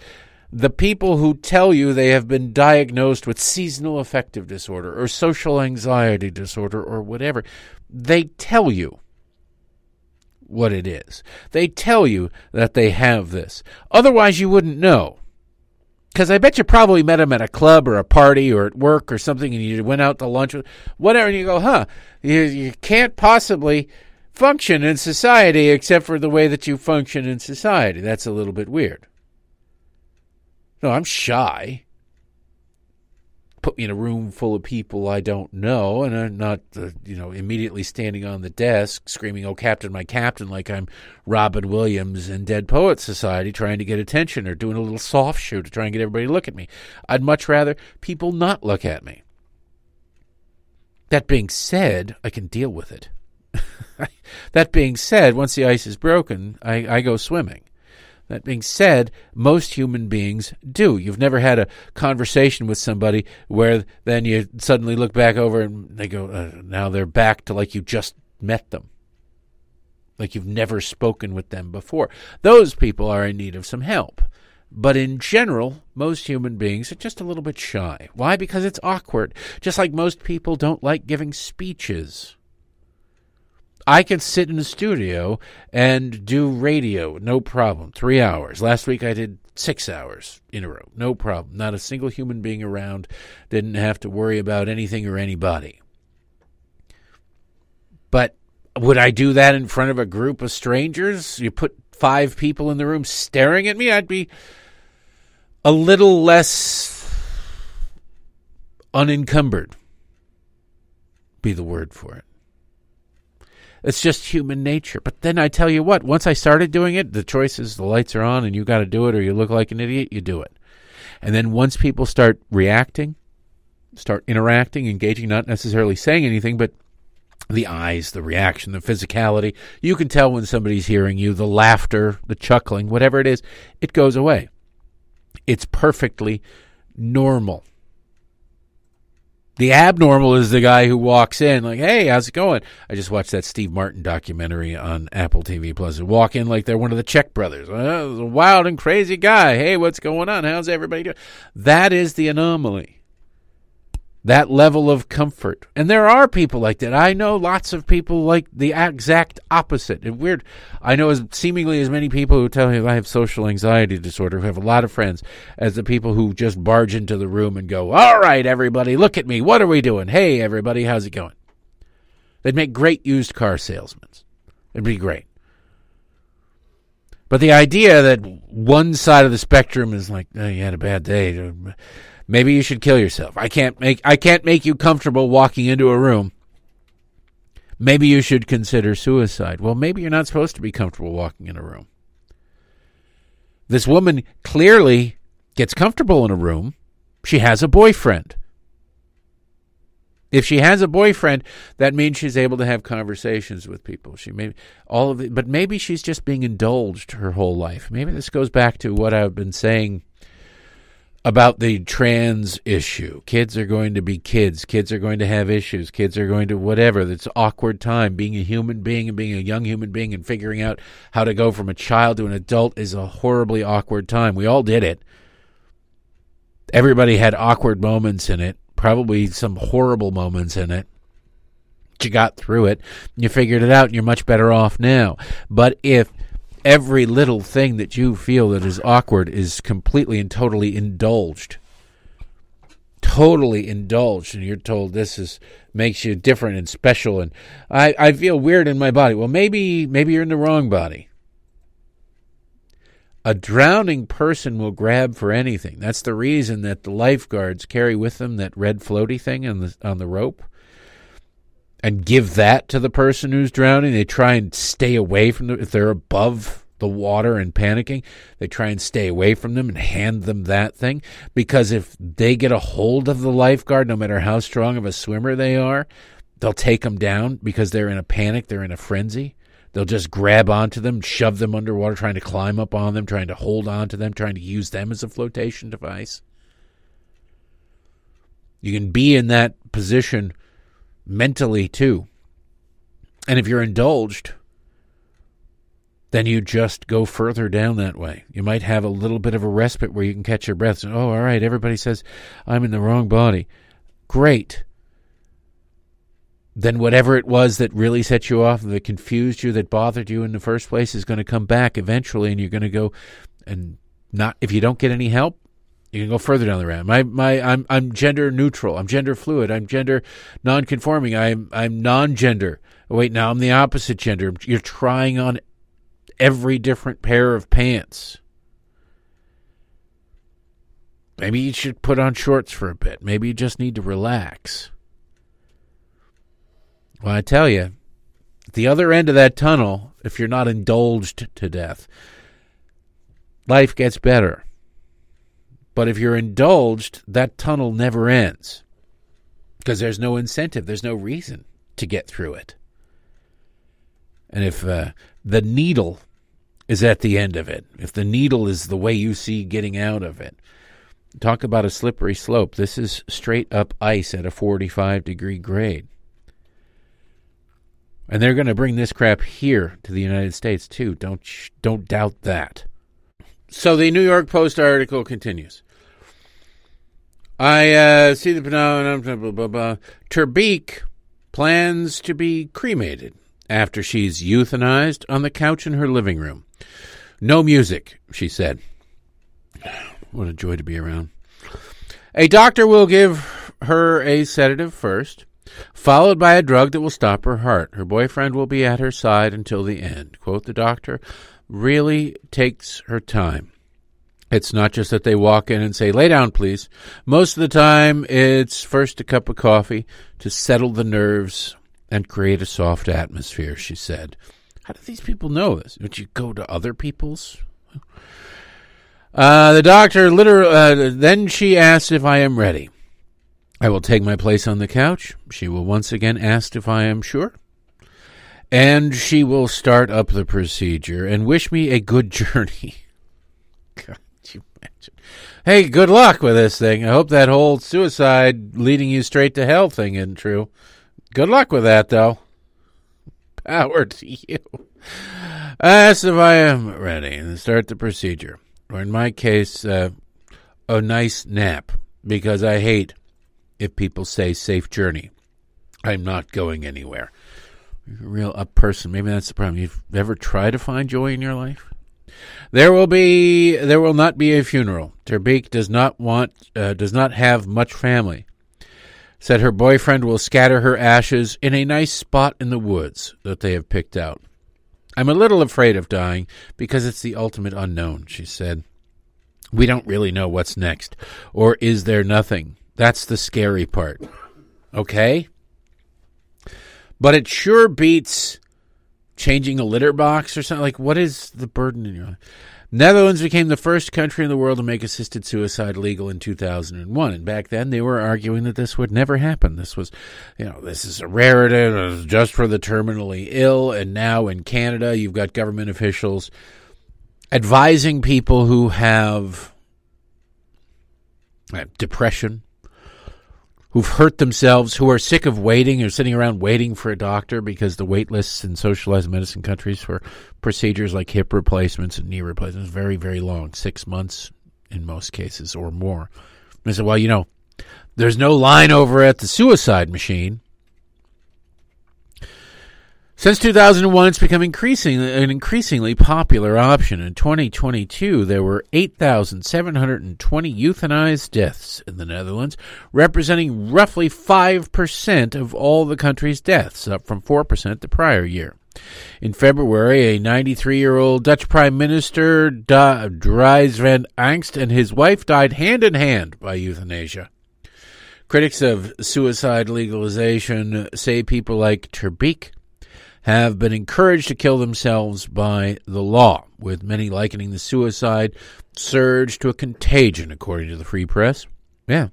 Speaker 1: The people who tell you they have been diagnosed with seasonal affective disorder or social anxiety disorder or whatever, they tell you what it is. They tell you that they have this. Otherwise, you wouldn't know. Because I bet you probably met them at a club or a party or at work or something, and you went out to lunch, whatever, and you go, you can't possibly function in society except for the way that you function in society. That's a little bit weird. No, I'm shy. Put me in a room full of people I don't know, and I'm not, immediately standing on the desk screaming, "Oh, Captain, my Captain," like I'm Robin Williams in Dead Poets Society trying to get attention, or doing a little soft shoe to try and get everybody to look at me. I'd much rather people not look at me. That being said, I can deal with it. That being said, once the ice is broken, I go swimming. That being said, most human beings do. You've never had a conversation with somebody where then you suddenly look back over and they go, now they're back to like you just met them. Like you've never spoken with them before. Those people are in need of some help. But in general, most human beings are just a little bit shy. Why? Because it's awkward. Just like most people don't like giving speeches. I can sit in the studio and do radio, no problem, 3 hours. Last week I did 6 hours in a row, no problem. Not a single human being around, didn't have to worry about anything or anybody. But would I do that in front of a group of strangers? You put 5 people in the room staring at me, I'd be a little less unencumbered, be the word for it. It's just human nature. But then I tell you what, once I started doing it, the choice is the lights are on and you got to do it or you look like an idiot, you do it. And then once people start reacting, start interacting, engaging, not necessarily saying anything, but the eyes, the reaction, the physicality, you can tell when somebody's hearing you, the laughter, the chuckling, whatever it is, it goes away. It's perfectly normal. The abnormal is the guy who walks in like, "Hey, how's it going?" I just watched that Steve Martin documentary on Apple TV Plus. They walk in like they're one of the Czech brothers. A wild and crazy guy. "Hey, what's going on? How's everybody doing?" That is the anomaly. That level of comfort. And there are people like that. I know lots of people like the exact opposite. It's weird. I know seemingly as many people who tell me I have social anxiety disorder, who have a lot of friends, as the people who just barge into the room and go, "All right, everybody, look at me. What are we doing? Hey, everybody, how's it going?" They'd make great used car salesmen. It'd be great. But the idea that one side of the spectrum is like, "Oh, you had a bad day. Maybe you should kill yourself. I can't make you comfortable walking into a room. Maybe you should consider suicide." Well, maybe you're not supposed to be comfortable walking in a room. This woman clearly gets comfortable in a room. She has a boyfriend. If she has a boyfriend, that means she's able to have conversations with people. But maybe she's just being indulged her whole life. Maybe this goes back to what I've been saying about the trans issue. Kids are going to be kids. Kids are going to have issues. Kids are going to whatever. It's an awkward time. Being a human being and being a young human being and figuring out how to go from a child to an adult is a horribly awkward time. We all did it. Everybody had awkward moments in it. Probably some horrible moments in it. But you got through it. You figured it out and you're much better off now. But if every little thing that you feel that is awkward is completely and totally indulged, and you're told makes you different and special, and I feel weird in my body. Well, maybe you're in the wrong body. A drowning person will grab for anything. That's the reason that the lifeguards carry with them that red floaty thing on the rope and give that to the person who's drowning. They try and stay away from them. If they're above the water and panicking, they try and stay away from them and hand them that thing. Because if they get a hold of the lifeguard, no matter how strong of a swimmer they are, they'll take them down because they're in a panic, they're in a frenzy. They'll just grab onto them, shove them underwater, trying to climb up on them, trying to hold on to them, trying to use them as a flotation device. You can be in that position mentally too. And if you're indulged, then you just go further down that way. You might have a little bit of a respite where you can catch your breath. Oh, all right, everybody says I'm in the wrong body. Great. Then whatever it was that really set you off, that confused you, that bothered you in the first place is going to come back eventually, and you're going to go and not, if you don't get any help, you can go further down the road. I'm gender neutral. I'm gender fluid. I'm gender non-conforming. I'm non-gender. Oh, wait, now I'm the opposite gender. You're trying on every different pair of pants. Maybe you should put on shorts for a bit. Maybe you just need to relax. Well, I tell you, at the other end of that tunnel, if you're not indulged to death, life gets better. But if you're indulged, that tunnel never ends because there's no incentive, there's no reason to get through it. And if the needle is at the end of it, if the needle is the way you see getting out of it, talk about a slippery slope. This is straight up ice at a 45-degree grade. And they're going to bring this crap here to the United States, too. Don't doubt that. So the New York Post article continues. I see the phenomenon, blah, blah, blah, blah. Terbeek plans to be cremated after she's euthanized on the couch in her living room. No music, she said. What a joy to be around. A doctor will give her a sedative first, followed by a drug that will stop her heart. Her boyfriend will be at her side until the end. Quote, the doctor really takes her time. It's not just that they walk in and say, lay down, please. Most of the time, it's first a cup of coffee to settle the nerves and create a soft atmosphere, she said. How do these people know this? Would you go to other people's? The doctor then she asked if I am ready. I will take my place on the couch. She will once again ask if I am sure. And she will start up the procedure and wish me a good journey. God, you imagine. Hey, good luck with this thing. I hope that whole suicide leading you straight to hell thing isn't true. Good luck with that, though. Power to you. I asked if I am ready and start the procedure. Or in my case, a nice nap, because I hate if people say safe journey. I'm not going anywhere. You're a real up person. Maybe that's the problem. You've ever tried to find joy in your life? There will not be a funeral. Terbeek does not have much family. Said her boyfriend will scatter her ashes in a nice spot in the woods that they have picked out. I'm a little afraid of dying because it's the ultimate unknown, she said. We don't really know what's next. Or is there nothing? That's the scary part. Okay? But it sure beats changing a litter box or something. Like, what is the burden in your life? Netherlands became the first country in the world to make assisted suicide legal in 2001. And back then, they were arguing that this would never happen. This was, this is a rarity. It was just for the terminally ill. And now in Canada, you've got government officials advising people who have depression, who've hurt themselves, who are sick of waiting or sitting around waiting for a doctor because the wait lists in socialized medicine countries for procedures like hip replacements and knee replacements is very, very long, 6 months in most cases or more. And I said, well, there's no line over at the suicide machine. Since 2001, it's become an increasingly popular option. In 2022, there were 8,720 euthanized deaths in the Netherlands, representing roughly 5% of all the country's deaths, up from 4% the prior year. In February, a 93-year-old Dutch Prime Minister, Dries van Angst, and his wife died hand-in-hand by euthanasia. Critics of suicide legalization say people like Terbeek have been encouraged to kill themselves by the law, with many likening the suicide surge to a contagion, according to the Free Press. Yeah.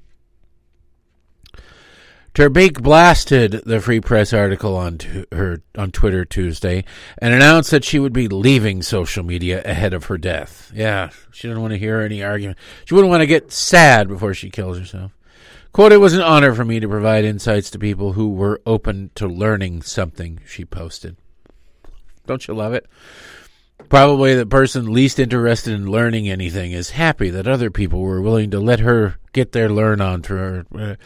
Speaker 1: Terbeek blasted the Free Press article on Twitter Tuesday and announced that she would be leaving social media ahead of her death. Yeah, she didn't want to hear any argument. She wouldn't want to get sad before she kills herself. Quote, it was an honor for me to provide insights to people who were open to learning something, she posted. Don't you love it? Probably the person least interested in learning anything is happy that other people were willing to let her get their learn on through her.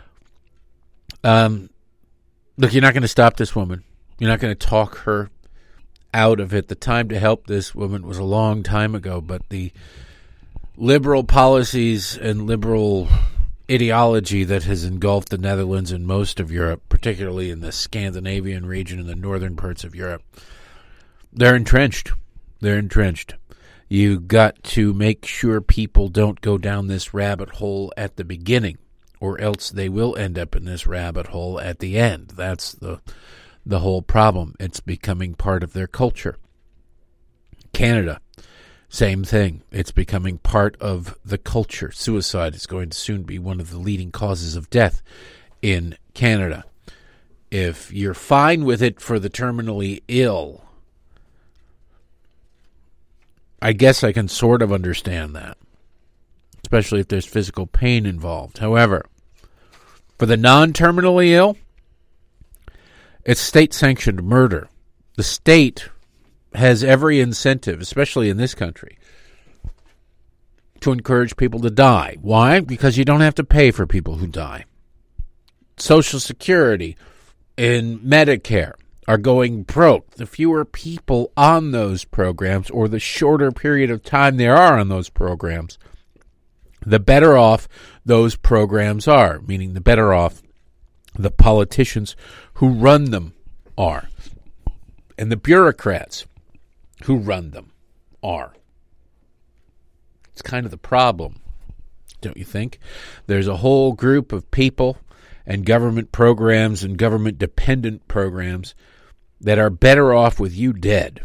Speaker 1: Look, you're not going to stop this woman. You're not going to talk her out of it. The time to help this woman was a long time ago, but the liberal policies and liberal ideology that has engulfed the Netherlands and most of Europe, particularly in the Scandinavian region and the northern parts of Europe, they're entrenched. They're entrenched. You got to make sure people don't go down this rabbit hole at the beginning, or else they will end up in this rabbit hole at the end. That's the whole problem. It's becoming part of their culture. Canada, same thing. It's becoming part of the culture. Suicide is going to soon be one of the leading causes of death in Canada. If you're fine with it for the terminally ill, I guess I can sort of understand that, especially if there's physical pain involved. However, for the non-terminally ill, it's state-sanctioned murder. The state has every incentive, especially in this country, to encourage people to die. Why? Because you don't have to pay for people who die. Social Security and Medicare are going broke. The fewer people on those programs, or the shorter period of time there are on those programs, the better off those programs are, meaning the better off the politicians who run them are, and the bureaucrats who run them are. It's kind of the problem, don't you think? There's a whole group of people and government programs and government-dependent programs that are better off with you dead.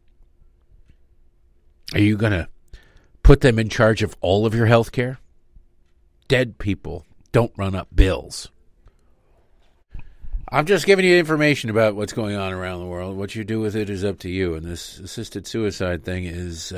Speaker 1: Are you going to put them in charge of all of your health care? Dead people don't run up bills. I'm just giving you information about what's going on around the world. What you do with it is up to you. And this assisted suicide thing is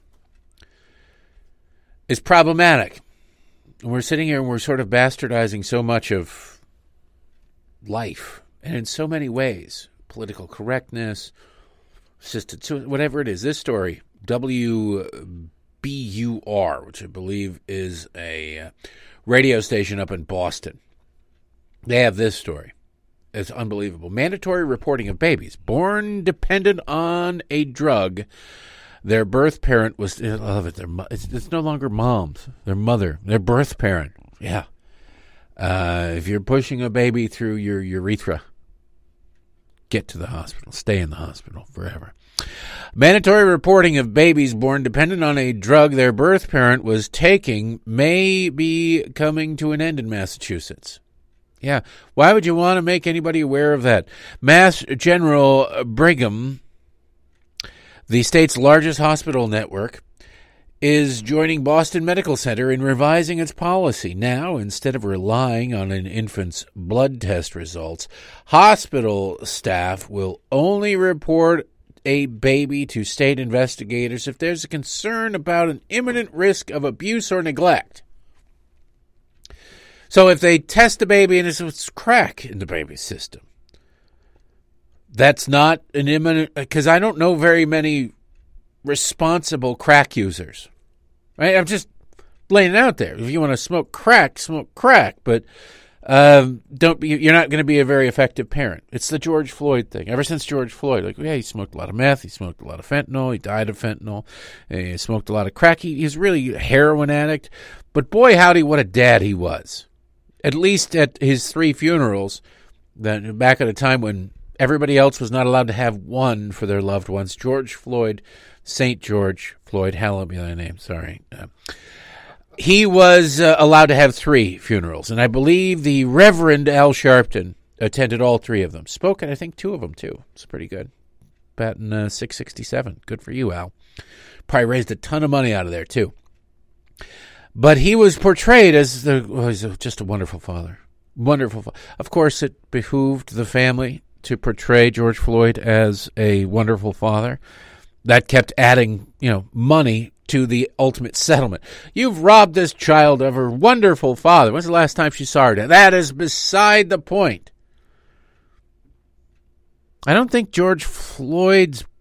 Speaker 1: problematic. And we're sitting here and we're sort of bastardizing so much of life, and in so many ways. Political correctness, assisted suicide, whatever it is. This story, WBUR, which I believe is a radio station up in Boston. They have this story. It's unbelievable. Mandatory reporting of babies born dependent on a drug. Their birth parent was, I love it, it's no longer moms, their mother, their birth parent. Yeah. If you're pushing a baby through your urethra, get to the hospital. Stay in the hospital forever. Mandatory reporting of babies born dependent on a drug their birth parent was taking may be coming to an end in Massachusetts. Yeah. Why would you want to make anybody aware of that? Mass General Brigham, the state's largest hospital network, is joining Boston Medical Center in revising its policy. Now, instead of relying on an infant's blood test results, hospital staff will only report a baby to state investigators if there's a concern about an imminent risk of abuse or neglect. So if they test a baby and it's crack in the baby's system, that's not an imminent, because I don't know very many responsible crack users. Right? I'm just laying it out there. If you want to smoke crack, but you're not going to be a very effective parent. It's the George Floyd thing. Ever since George Floyd, he smoked a lot of meth, he smoked a lot of fentanyl, he died of fentanyl, he smoked a lot of crack. He's really a heroin addict. But boy, howdy, what a dad he was. At least at his 3 funerals, back at a time when everybody else was not allowed to have one for their loved ones. George Floyd, St. George Floyd, hallowed be thy name, sorry. He was allowed to have 3 funerals, and I believe the Reverend Al Sharpton attended all 3 of them. Spoke at, I think, 2 of them, too. It's pretty good. Batting 667. Good for you, Al. Probably raised a ton of money out of there, too. But he was portrayed as he's just a wonderful father. Wonderful. Of course, it behooved the family to portray George Floyd as a wonderful father. That kept adding, money to the ultimate settlement. You've robbed this child of her wonderful father. When's the last time she saw her? That is beside the point. I don't think George Floyd's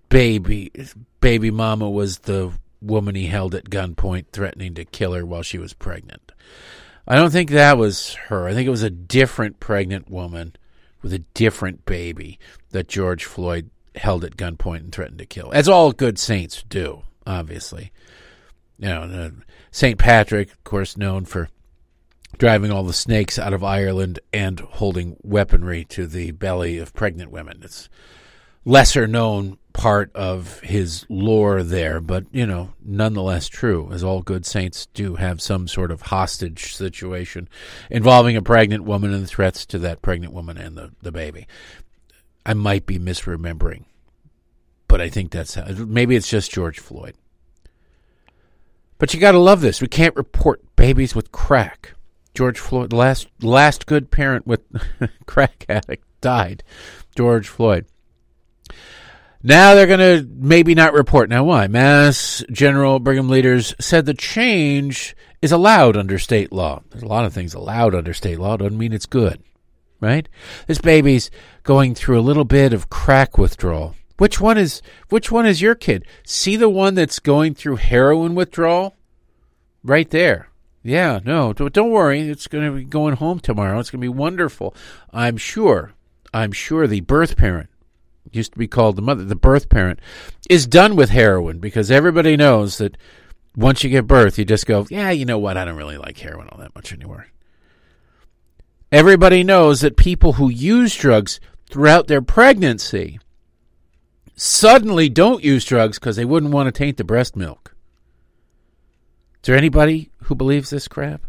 Speaker 1: baby mama was the woman he held at gunpoint, threatening to kill her while she was pregnant. I don't think that was her. I think it was a different pregnant woman with a different baby that George Floyd held at gunpoint and threatened to kill, as all good saints do, obviously. St. Patrick, of course, known for driving all the snakes out of Ireland and holding weaponry to the belly of pregnant women. It's lesser known part of his lore there, but, nonetheless true, as all good saints do have some sort of hostage situation involving a pregnant woman and threats to that pregnant woman and the baby. I might be misremembering, but I think that's maybe it's just George Floyd. But you got to love this. We can't report babies with crack. George Floyd, the last good parent with crack addict, died. George Floyd. Now they're going to maybe not report. Now why? Mass General Brigham leaders said the change is allowed under state law. There's a lot of things allowed under state law. Doesn't mean it's good, right? This baby's going through a little bit of crack withdrawal. Which one is your kid? See the one that's going through heroin withdrawal? Right there. Yeah, no, don't worry. It's going to be going home tomorrow. It's going to be wonderful. I'm sure the birth parent, used to be called the mother, the birth parent, is done with heroin, because everybody knows that once you give birth, you just go, yeah, you know what? I don't really like heroin all that much anymore. Everybody knows that people who use drugs throughout their pregnancy suddenly don't use drugs because they wouldn't want to taint the breast milk. Is there anybody who believes this crap?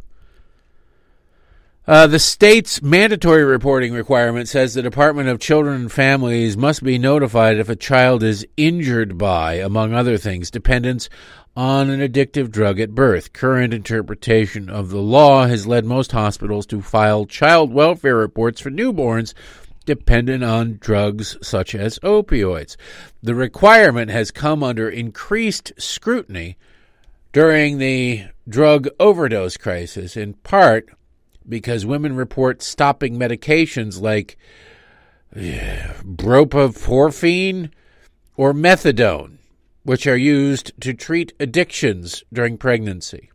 Speaker 1: The state's mandatory reporting requirement says the Department of Children and Families must be notified if a child is injured by, among other things, dependence on an addictive drug at birth. Current interpretation of the law has led most hospitals to file child welfare reports for newborns dependent on drugs such as opioids. The requirement has come under increased scrutiny during the drug overdose crisis, in part because women report stopping medications like propofurine or methadone, which are used to treat addictions during pregnancy.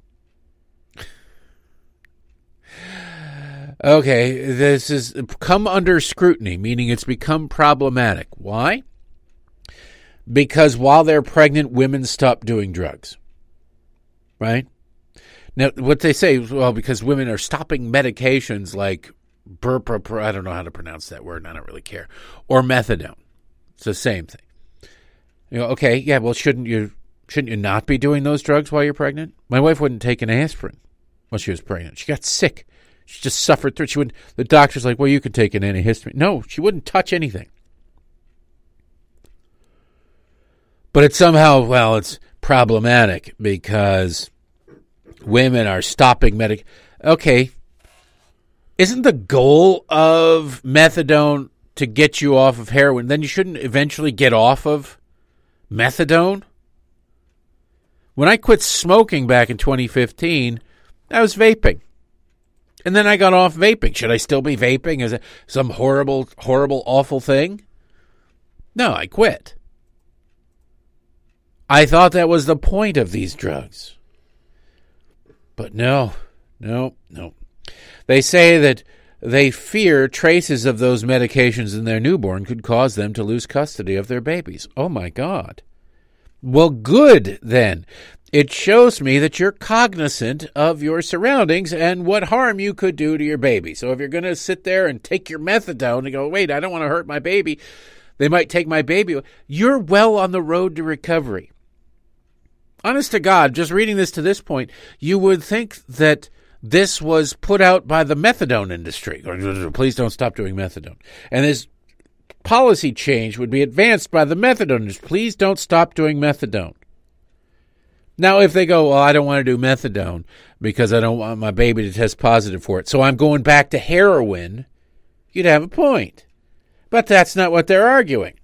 Speaker 1: Okay, this has come under scrutiny, meaning it's become problematic. Why? Because while they're pregnant, women stop doing drugs. Right? Now, what they say is, well, because women are stopping medications like I don't know how to pronounce that word, and I don't really care, or methadone. It's the same thing. Okay, yeah, well, shouldn't you not be doing those drugs while you're pregnant? My wife wouldn't take an aspirin while she was pregnant. She got sick. She just suffered through it. The doctor's like, well, you could take an antihistamine. No, she wouldn't touch anything. But it's it's problematic because women are stopping Okay, isn't the goal of methadone to get you off of heroin? Then you shouldn't eventually get off of methadone? When I quit smoking back in 2015, I was vaping. And then I got off vaping. Should I still be vaping? Is it some horrible, horrible, awful thing? No, I quit. I thought that was the point of these drugs. But no. They say that they fear traces of those medications in their newborn could cause them to lose custody of their babies. Oh, my God. Well, good, then. It shows me that you're cognizant of your surroundings and what harm you could do to your baby. So if you're going to sit there and take your methadone and go, wait, I don't want to hurt my baby, they might take my baby, you're well on the road to recovery. Honest to God, just reading this to this point, you would think that this was put out by the methadone industry. Please don't stop doing methadone. And this policy change would be advanced by the methadone industry. Please don't stop doing methadone. Now, if they go, well, I don't want to do methadone because I don't want my baby to test positive for it, so I'm going back to heroin, you'd have a point. But that's not what they're arguing.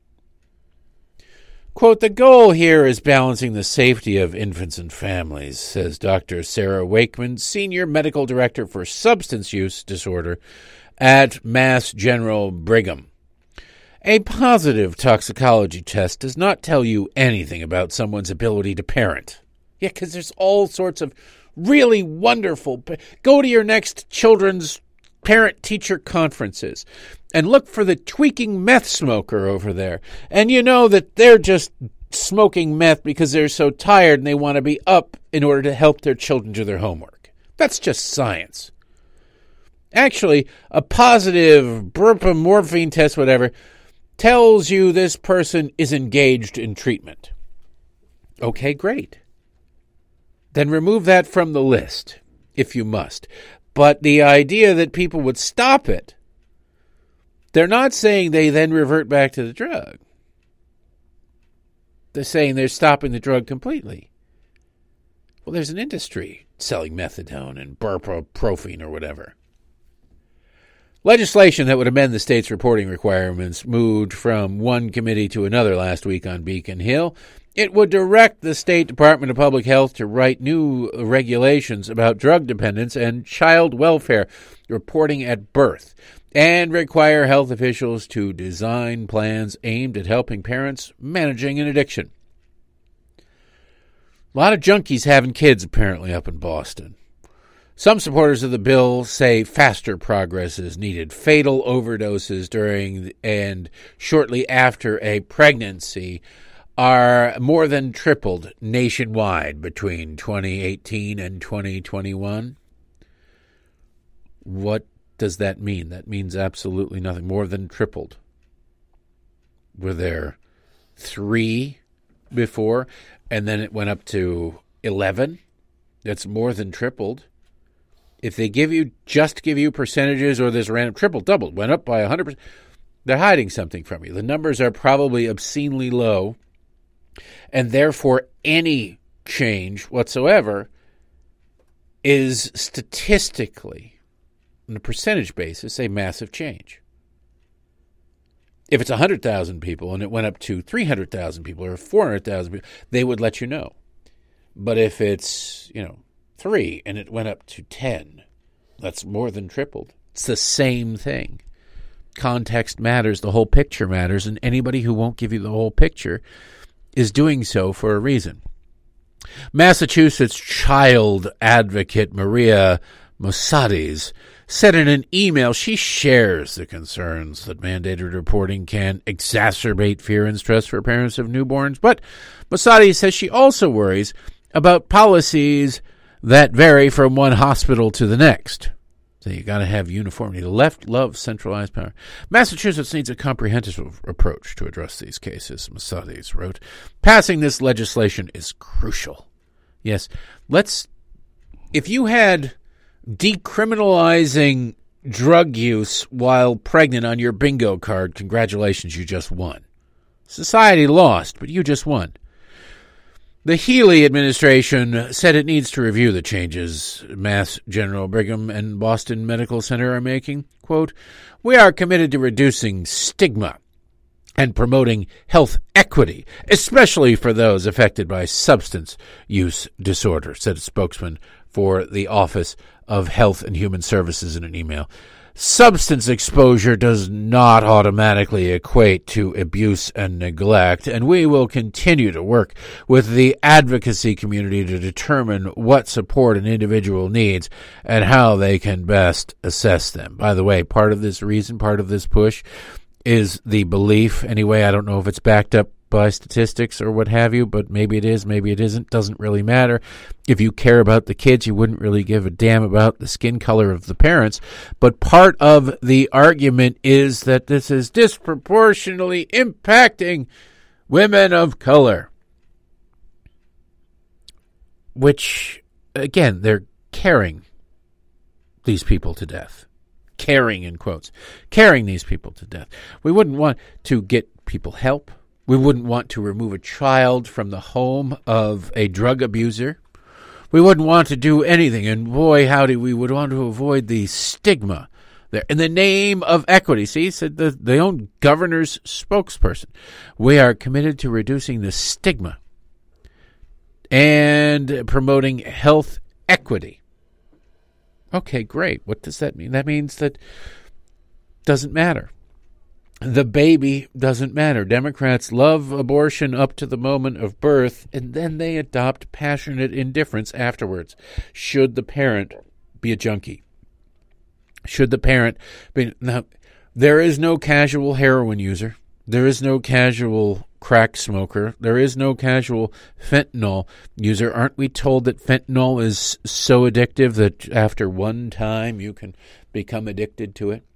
Speaker 1: Quote, the goal here is balancing the safety of infants and families, says Dr. Sarah Wakeman, Senior Medical Director for Substance Use Disorder at Mass General Brigham. A positive toxicology test does not tell you anything about someone's ability to parent. Yeah, because there's all sorts of really wonderful... Go to your next children's parent-teacher conferences and look for the tweaking meth smoker over there. And you know that they're just smoking meth because they're so tired and they want to be up in order to help their children do their homework. That's just science. Actually, a positive morphine test, whatever, tells you this person is engaged in treatment. Okay, great. Then remove that from the list, if you must. But the idea that people would stop it, they're not saying they then revert back to the drug. They're saying they're stopping the drug completely. Well, there's an industry selling methadone and bupropion or whatever. Legislation that would amend the state's reporting requirements moved from one committee to another last week on Beacon Hill. It would direct the State Department of Public Health to write new regulations about drug dependence and child welfare reporting at birth, and require health officials to design plans aimed at helping parents managing an addiction. A lot of junkies having kids apparently up in Boston. Some supporters of the bill say faster progress is needed. Fatal overdoses during and shortly after a pregnancy are more than tripled nationwide between 2018 and 2021. What does that mean? That means absolutely nothing. More than tripled. Were there 3 before, and then it went up to 11? That's more than tripled. If they give you percentages or this random triple, doubled, went up by 100%, they're hiding something from you. The numbers are probably obscenely low, and therefore any change whatsoever is statistically, on a percentage basis, a massive change. If it's 100,000 people and it went up to 300,000 people or 400,000 people, they would let you know. But if it's, 3 and it went up to 10, that's more than tripled. It's the same thing. Context matters, the whole picture matters, and anybody who won't give you the whole picture is doing so for a reason. Massachusetts child advocate Maria Mossades said in an email she shares the concerns that mandated reporting can exacerbate fear and stress for parents of newborns, but Mossades says she also worries about policies that vary from one hospital to the next. So you got to have uniformity. The left loves centralized power. Massachusetts needs a comprehensive approach to address these cases, Mossades wrote. Passing this legislation is crucial. Yes, if you had decriminalizing drug use while pregnant on your bingo card, congratulations, you just won. Society lost, but you just won. The Healey administration said it needs to review the changes Mass General Brigham and Boston Medical Center are making. Quote, "We are committed to reducing stigma and promoting health equity, especially for those affected by substance use disorder," said a spokesman for the Office of Health and Human Services in an email. Substance exposure does not automatically equate to abuse and neglect, and we will continue to work with the advocacy community to determine what support an individual needs and how they can best assess them. By the way, part of this push is the belief, anyway, I don't know if it's backed up by statistics or what have you, but maybe it is, maybe it isn't, doesn't really matter. If you care about the kids, you wouldn't really give a damn about the skin color of the parents. But part of the argument is that this is disproportionately impacting women of color. Which, again, they're carrying these people to death. Carrying, in quotes. Carrying these people to death. We wouldn't want to get people help. We wouldn't want to remove a child from the home of a drug abuser. We wouldn't want to do anything. And boy, howdy, we would want to avoid the stigma there. In the name of equity, see, said the own governor's spokesperson, we are committed to reducing the stigma and promoting health equity. Okay, great. What does that mean? That means that it doesn't matter. the baby doesn't matter. Democrats love abortion up to the moment of birth, and then they adopt passionate indifference afterwards. Should the parent be a junkie? Should the parent be... Now, there is no casual heroin user. There is no casual crack smoker. There is no casual fentanyl user. Aren't we told that fentanyl is so addictive that after one time you can become addicted to it?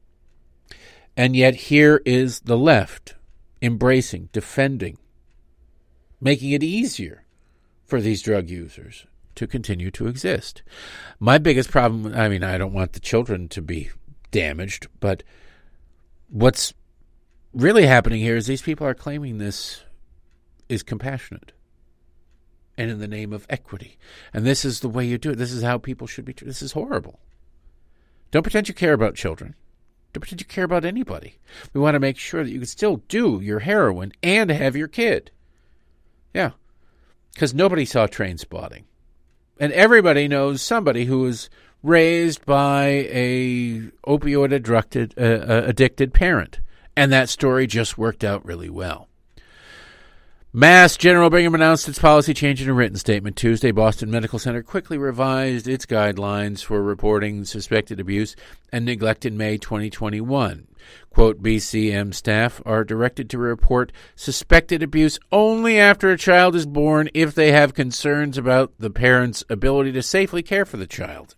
Speaker 1: And yet here is the left embracing, defending, making it easier for these drug users to continue to exist. My biggest problem, I mean, I don't want the children to be damaged, but what's really happening here is these people are claiming this is compassionate and in the name of equity. And this is the way you do it. This is how people should be treated. This is horrible. Don't pretend you care about children. Don't pretend you care about anybody. We want to make sure that you can still do your heroin and have your kid. Yeah. Because nobody saw Train Spotting. And everybody knows somebody who was raised by a opioid addicted parent. And that story just worked out really well. Mass General Brigham announced its policy change in a written statement Tuesday. Boston Medical Center quickly revised its guidelines for reporting suspected abuse and neglect in May 2021. Quote, BCM staff are directed to report suspected abuse only after a child is born if they have concerns about the parent's ability to safely care for the child.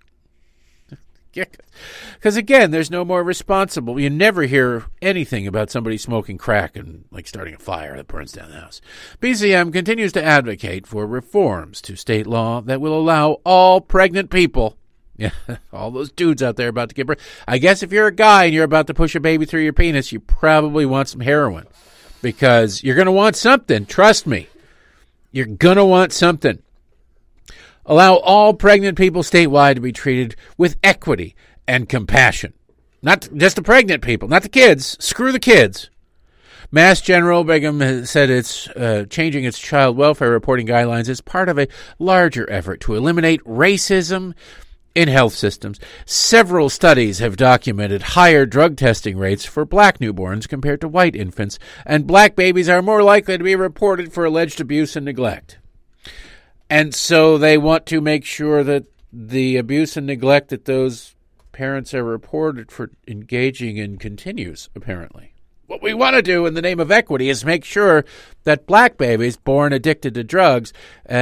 Speaker 1: Because, again, there's no more responsible. You never hear anything about somebody smoking crack and, like, starting a fire that burns down the house. BCM continues to advocate for reforms to state law that will allow all pregnant people, yeah, all those dudes out there about to give birth. I guess if you're a guy and you're about to push a baby through your penis, you probably want some heroin because you're going to want something. Trust me. You're going to want something. Allow all pregnant people statewide to be treated with equity and compassion. Not just the pregnant people, not the kids. Screw the kids. Mass General Brigham has said it's changing its child welfare reporting guidelines as part of a larger effort to eliminate racism in health systems. Several studies have documented higher drug testing rates for black newborns compared to white infants, and black babies are more likely to be reported for alleged abuse and neglect. And so they want to make sure that the abuse and neglect that those parents are reported for engaging in continues, apparently. What we want to do in the name of equity is make sure that black babies born addicted to drugs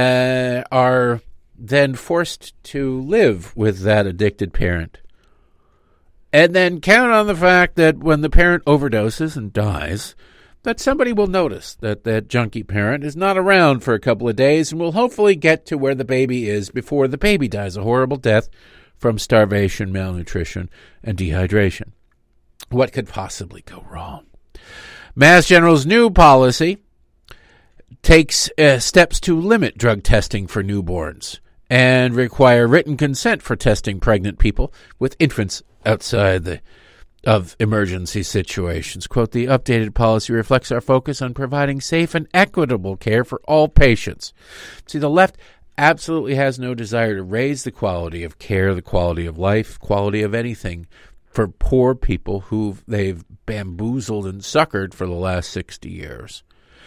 Speaker 1: are then forced to live with that addicted parent. And then count on the fact that when the parent overdoses and dies, that somebody will notice that that junkie parent is not around for a couple of days and will hopefully get to where the baby is before the baby dies a horrible death from starvation, malnutrition, and dehydration. What could possibly go wrong? Mass General's new policy takes steps to limit drug testing for newborns and require written consent for testing pregnant people with infants outside of emergency situations. Quote, the updated policy reflects our focus on providing safe and equitable care for all patients. See, the left absolutely has no desire to raise the quality of care, the quality of life, quality of anything for poor people who they've bamboozled and suckered for the last 60 years.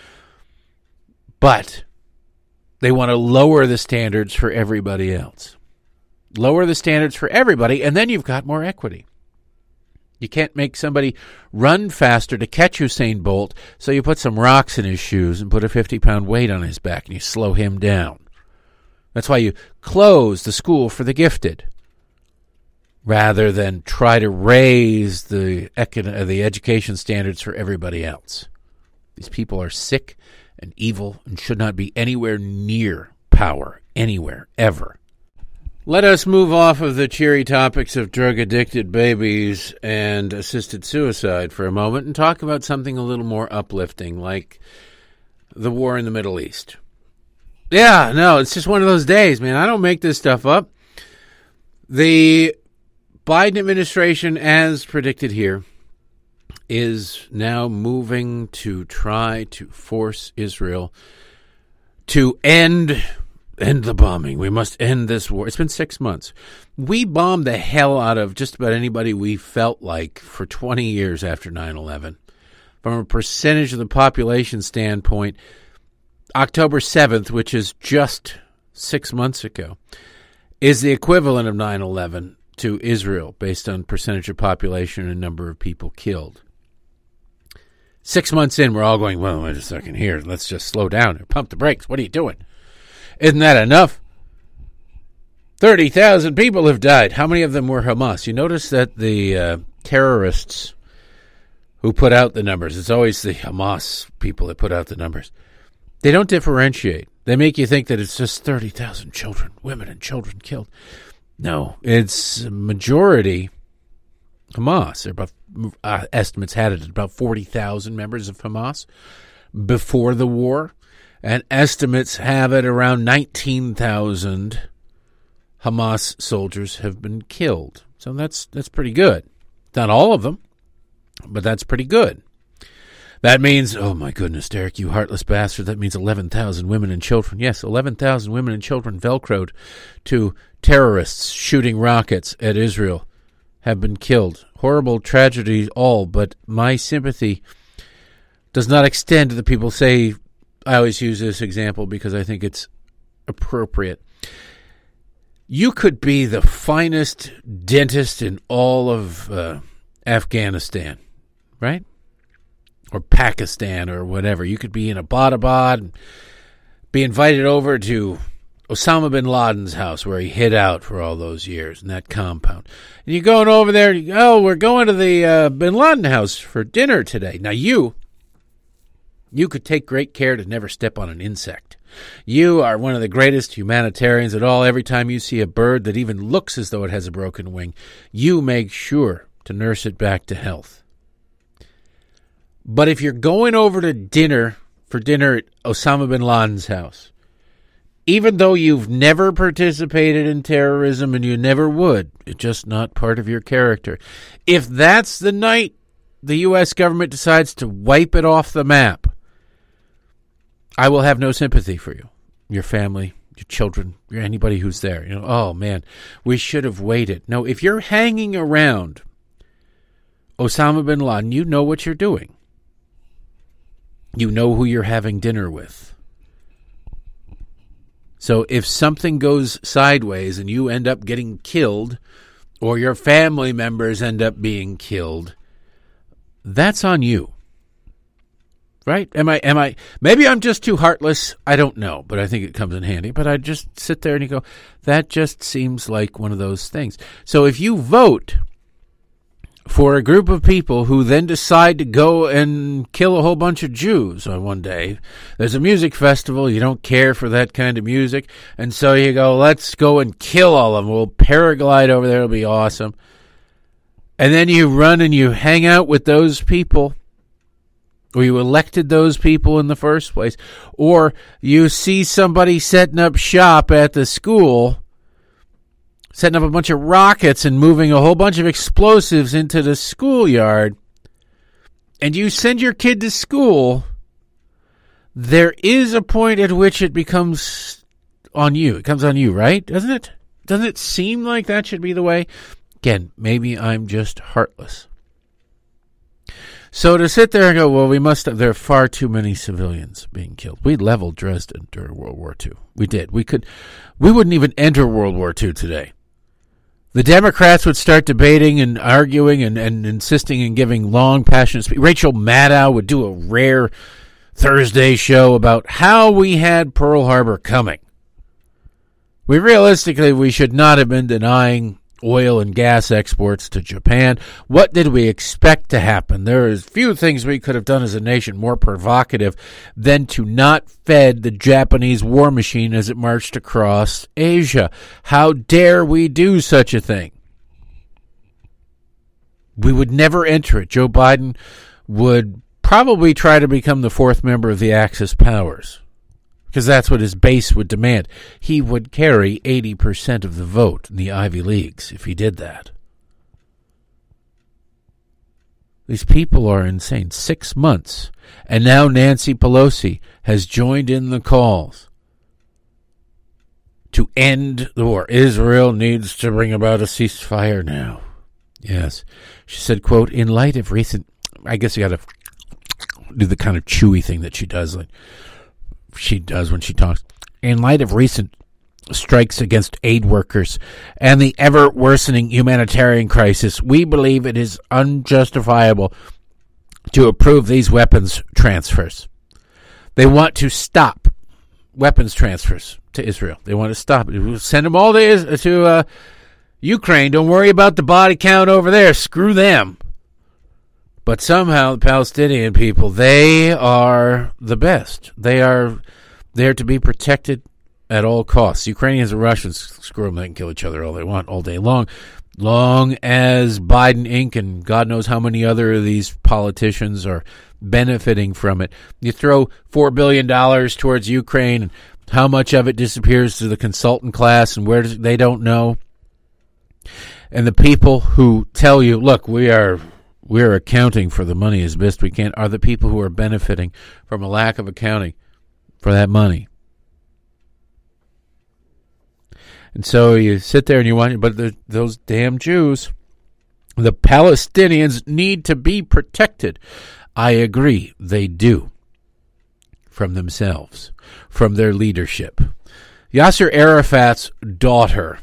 Speaker 1: But they want to lower the standards for everybody else. Lower the standards for everybody, and then you've got more equity. You can't make somebody run faster to catch Usain Bolt, so you put some rocks in his shoes and put a 50-pound weight on his back, and you slow him down. That's why you close the school for the gifted, rather than try to raise the education standards for everybody else. These people are sick and evil and should not be anywhere near power, anywhere, ever. Let us move off of the cheery topics of drug-addicted babies and assisted suicide for a moment and talk about something a little more uplifting, like the war in the Middle East. Yeah, no, it's just one of those days, man. I don't make this stuff up. The Biden administration, as predicted here, is now moving to try to force Israel to end the bombing. We must end this war. It's been 6 months. We bombed the hell out of just about anybody we felt like for 20 years after 9/11. from a percentage of the population standpoint, October 7th, which is just 6 months ago, is the equivalent of 9/11 to Israel based on percentage of population and number of people killed. 6 months in, we're all going, well, wait a second here. Let's just slow down and pump the brakes. What are you doing? Isn't that enough? 30,000 people have died. How many of them were Hamas? You notice that the terrorists who put out the numbers, it's always the Hamas people that put out the numbers. They don't differentiate. They make you think that it's just 30,000 children, women and children killed. No, it's a majority Hamas. There are about, estimates had it at about 40,000 members of Hamas before the war, and estimates have it around 19,000 Hamas soldiers have been killed. So that's pretty good. Not all of them, but that's pretty good. That means, oh my goodness, Derek, you heartless bastard, that means 11,000 women and children. Yes, 11,000 women and children velcroed to terrorists shooting rockets at Israel have been killed. Horrible tragedy all, but my sympathy does not extend to the people. Say, I always use this example because I think it's appropriate. You could be the finest dentist in all of Afghanistan, right? Or Pakistan or whatever. You could be in Abbottabad and be invited over to Osama bin Laden's house where he hid out for all those years in that compound. And you're going over there, and we're going to the bin Laden house for dinner today. Now you could take great care to never step on an insect. You are one of the greatest humanitarians at all. Every time you see a bird that even looks as though it has a broken wing, you make sure to nurse it back to health. But if you're going over to dinner at Osama bin Laden's house, even though you've never participated in terrorism and you never would, it's just not part of your character. If that's the night the U.S. government decides to wipe it off the map, I will have no sympathy for you, your family, your children, anybody who's there. Oh man, we should have waited. No, if you're hanging around Osama bin Laden, you know what you're doing. You know who you're having dinner with. So if something goes sideways and you end up getting killed, or your family members end up being killed, that's on you. Right? Am I, maybe I'm just too heartless. I don't know, but I think it comes in handy. But I just sit there and you go, that just seems like one of those things. So if you vote for a group of people who then decide to go and kill a whole bunch of Jews on one day, there's a music festival, you don't care for that kind of music, and so you go, let's go and kill all of them. We'll paraglide over there, it'll be awesome. And then you run and you hang out with those people, or you elected those people in the first place, or you see somebody setting up shop at the school, setting up a bunch of rockets and moving a whole bunch of explosives into the schoolyard, and you send your kid to school, there is a point at which it becomes on you. It comes on you, right? Doesn't it? Doesn't it seem like that should be the way? Again, maybe I'm just heartless. So to sit there and go, well, there are far too many civilians being killed. We leveled Dresden during World War II. We did. We wouldn't even enter World War II today. The Democrats would start debating and arguing and insisting and giving long, passionate speeches. Rachel Maddow would do a rare Thursday show about how we had Pearl Harbor coming. We should not have been denying oil and gas exports to Japan. What did we expect to happen? There is few things we could have done as a nation more provocative than to not fed the Japanese war machine as it marched across Asia. How dare we do such a thing? We would never enter it. Joe Biden would probably try to become the fourth member of the Axis powers, because that's what his base would demand. He would carry 80% of the vote in the Ivy Leagues if he did that. These people are insane. 6 months. And now Nancy Pelosi has joined in the calls to end the war. Israel needs to bring about a ceasefire now. Yes. She said, quote, in light of recent... I guess you got to do the kind of chewy thing that she does, like she does when she talks. In light of recent strikes against aid workers and the ever-worsening humanitarian crisis, we believe it is unjustifiable to approve these weapons transfers. They want to stop weapons transfers to Israel. They want to stop it. We'll send them all to Ukraine. Don't worry about the body count over there. Screw them. But somehow the Palestinian people, they are the best. They are there to be protected at all costs. Ukrainians and Russians, screw them, they can kill each other all they want all day long. Long as Biden Inc. and God knows how many other of these politicians are benefiting from it. You throw $4 billion towards Ukraine, and how much of it disappears to the consultant class and where they don't know. And the people who tell you, look, we're accounting for the money as best we can, are the people who are benefiting from a lack of accounting for that money. And so you sit there and you want, but those damn Jews, the Palestinians need to be protected. I agree, they do. From themselves, from their leadership. Yasser Arafat's daughter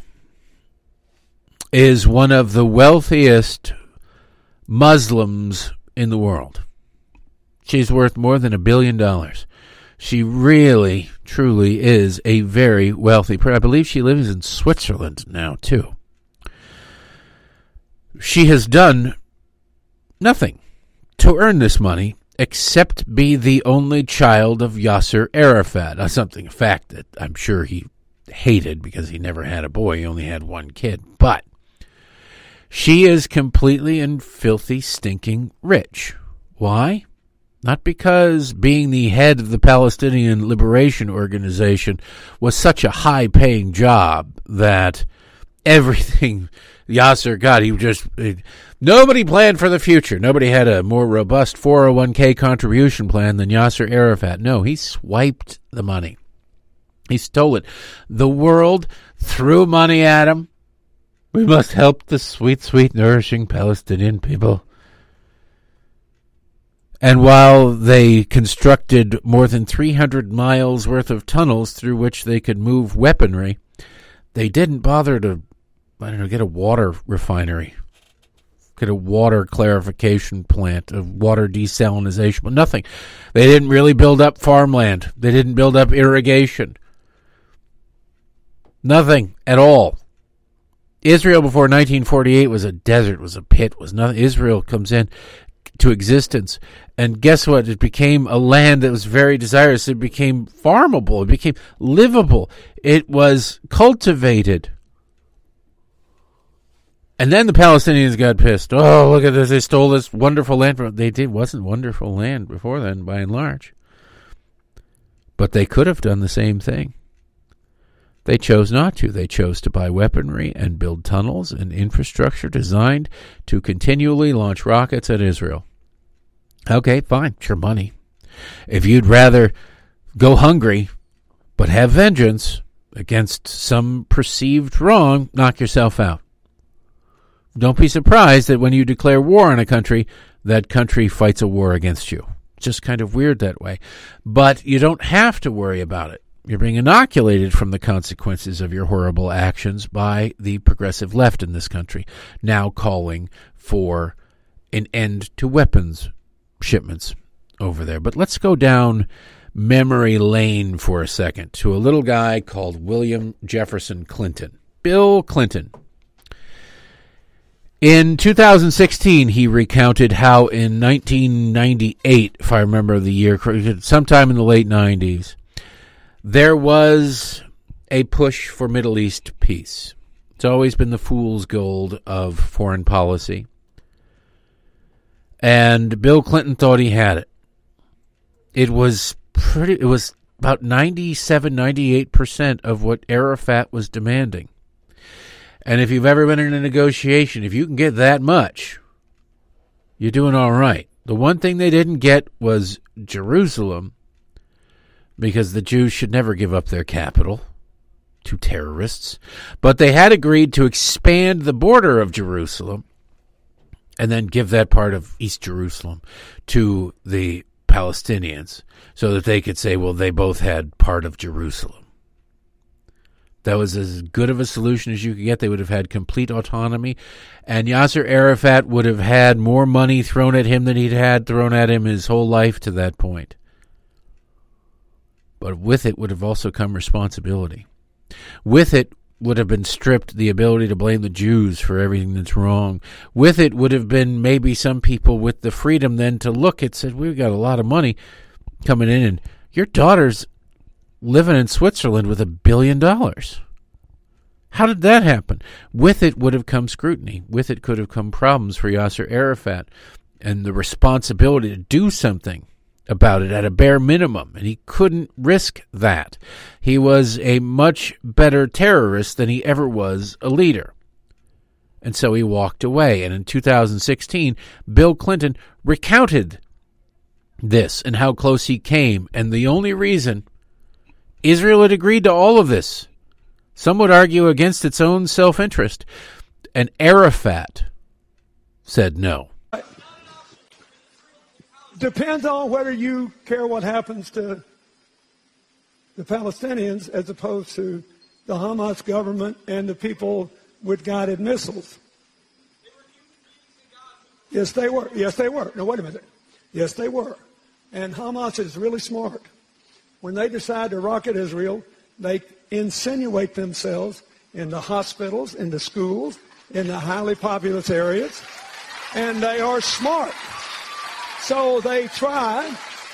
Speaker 1: is one of the wealthiest Muslims in the world. She's worth more than $1 billion. She really, truly is a very wealthy person. I believe she lives in Switzerland now, too. She has done nothing to earn this money except be the only child of Yasser Arafat. A fact that I'm sure he hated because he never had a boy. He only had one kid. But she is completely and filthy, stinking rich. Why? Not because being the head of the Palestinian Liberation Organization was such a high-paying job that everything Yasser got, nobody planned for the future. Nobody had a more robust 401k contribution plan than Yasser Arafat. No, he swiped the money. He stole it. The world threw money at him. We must help the sweet, sweet, nourishing Palestinian people. And while they constructed more than 300 miles worth of tunnels through which they could move weaponry, they didn't bother to, get a water refinery, get a water clarification plant, a water desalinization, but nothing. They didn't really build up farmland. They didn't build up irrigation. Nothing at all. Israel before 1948 was a desert, was a pit, was nothing. Israel comes in to existence, and guess what? It became a land that was very desirous. It became farmable. It became livable. It was cultivated. And then the Palestinians got pissed. Oh, look at this. They stole this wonderful land. It wasn't wonderful land before then, by and large. But they could have done the same thing. They chose not to. They chose to buy weaponry and build tunnels and infrastructure designed to continually launch rockets at Israel. Okay, fine. It's your money. If you'd rather go hungry but have vengeance against some perceived wrong, knock yourself out. Don't be surprised that when you declare war on a country, that country fights a war against you. It's just kind of weird that way. But you don't have to worry about it. You're being inoculated from the consequences of your horrible actions by the progressive left in this country, now calling for an end to weapons shipments over there. But let's go down memory lane for a second to a little guy called William Jefferson Clinton. Bill Clinton. In 2016, he recounted how in 1998, if I remember the year, sometime in the late 90s, there was a push for Middle East peace. It's always been the fool's gold of foreign policy. And Bill Clinton thought he had it. It was about 97, 98% of what Arafat was demanding. And if you've ever been in a negotiation, if you can get that much, you're doing all right. The one thing they didn't get was Jerusalem, because the Jews should never give up their capital to terrorists. But they had agreed to expand the border of Jerusalem and then give that part of East Jerusalem to the Palestinians so that they could say, well, they both had part of Jerusalem. That was as good of a solution as you could get. They would have had complete autonomy, and Yasser Arafat would have had more money thrown at him than he'd had thrown at him his whole life to that point. But with it would have also come responsibility. With it would have been stripped the ability to blame the Jews for everything that's wrong. With it would have been maybe some people with the freedom then to look and said, we've got a lot of money coming in, and your daughter's living in Switzerland with $1 billion. How did that happen? With it would have come scrutiny. With it could have come problems for Yasser Arafat and the responsibility to do something about it at a bare minimum, and he couldn't risk that. He was a much better terrorist than he ever was a leader. And so he walked away. And in 2016, Bill Clinton recounted this and how close he came. And the only reason Israel had agreed to all of this, some would argue against its own self-interest, and Arafat said no.
Speaker 3: Depends on whether you care what happens to the Palestinians as opposed to the Hamas government and the people with guided missiles. Yes, they were. Yes, they were. No, wait a minute. Yes, they were. And Hamas is really smart. When they decide to rocket Israel, they insinuate themselves in the hospitals, in the schools, in the highly populous areas, and they are smart. So they try.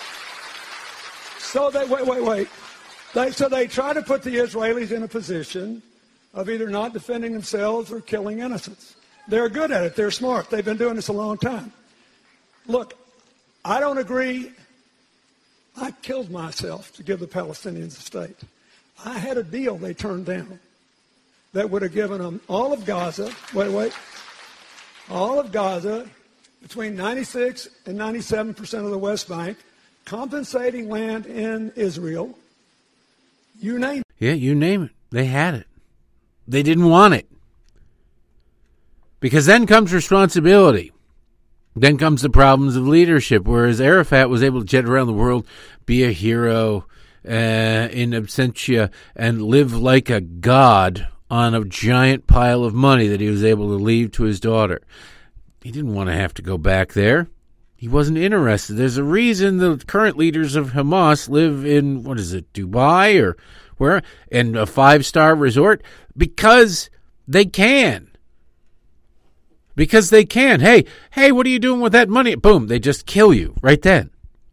Speaker 3: So they wait. They try to put the Israelis in a position of either not defending themselves or killing innocents. They're good at it. They're smart. They've been doing this a long time. Look, I don't agree. I killed myself to give the Palestinians a state. I had a deal they turned down that would have given them all of Gaza. All of Gaza, between 96 and 97% of the West Bank, compensating land in Israel. You name it.
Speaker 1: Yeah, you name it. They had it. They didn't want it. Because then comes responsibility. Then comes the problems of leadership, whereas Arafat was able to jet around the world, be a hero in absentia, and live like a god on a giant pile of money that he was able to leave to his daughter. He didn't want to have to go back there. He wasn't interested. There's a reason the current leaders of Hamas live in, Dubai or where, in a 5-star resort? Because they can. Because they can. Hey, what are you doing with that money? Boom, they just kill you right then.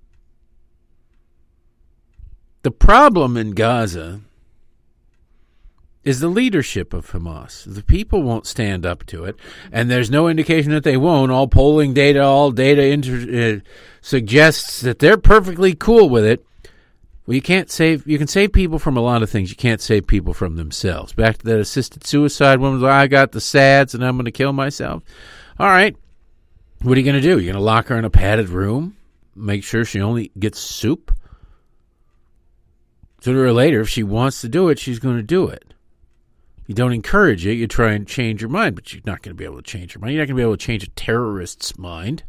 Speaker 1: The problem in Gaza is the leadership of Hamas. The people won't stand up to it, and there's no indication that they won't. All polling data, suggests that they're perfectly cool with it. Well, you can save people from a lot of things. You can't save people from themselves. Back to that assisted suicide woman, I got the SADS and I'm going to kill myself. All right, what are you going to do? You're going to lock her in a padded room, make sure she only gets soup? Sooner or later, if she wants to do it, she's going to do it. You don't encourage it. You try and change your mind, but you're not going to be able to change your mind. You're not going to be able to change a terrorist's mind.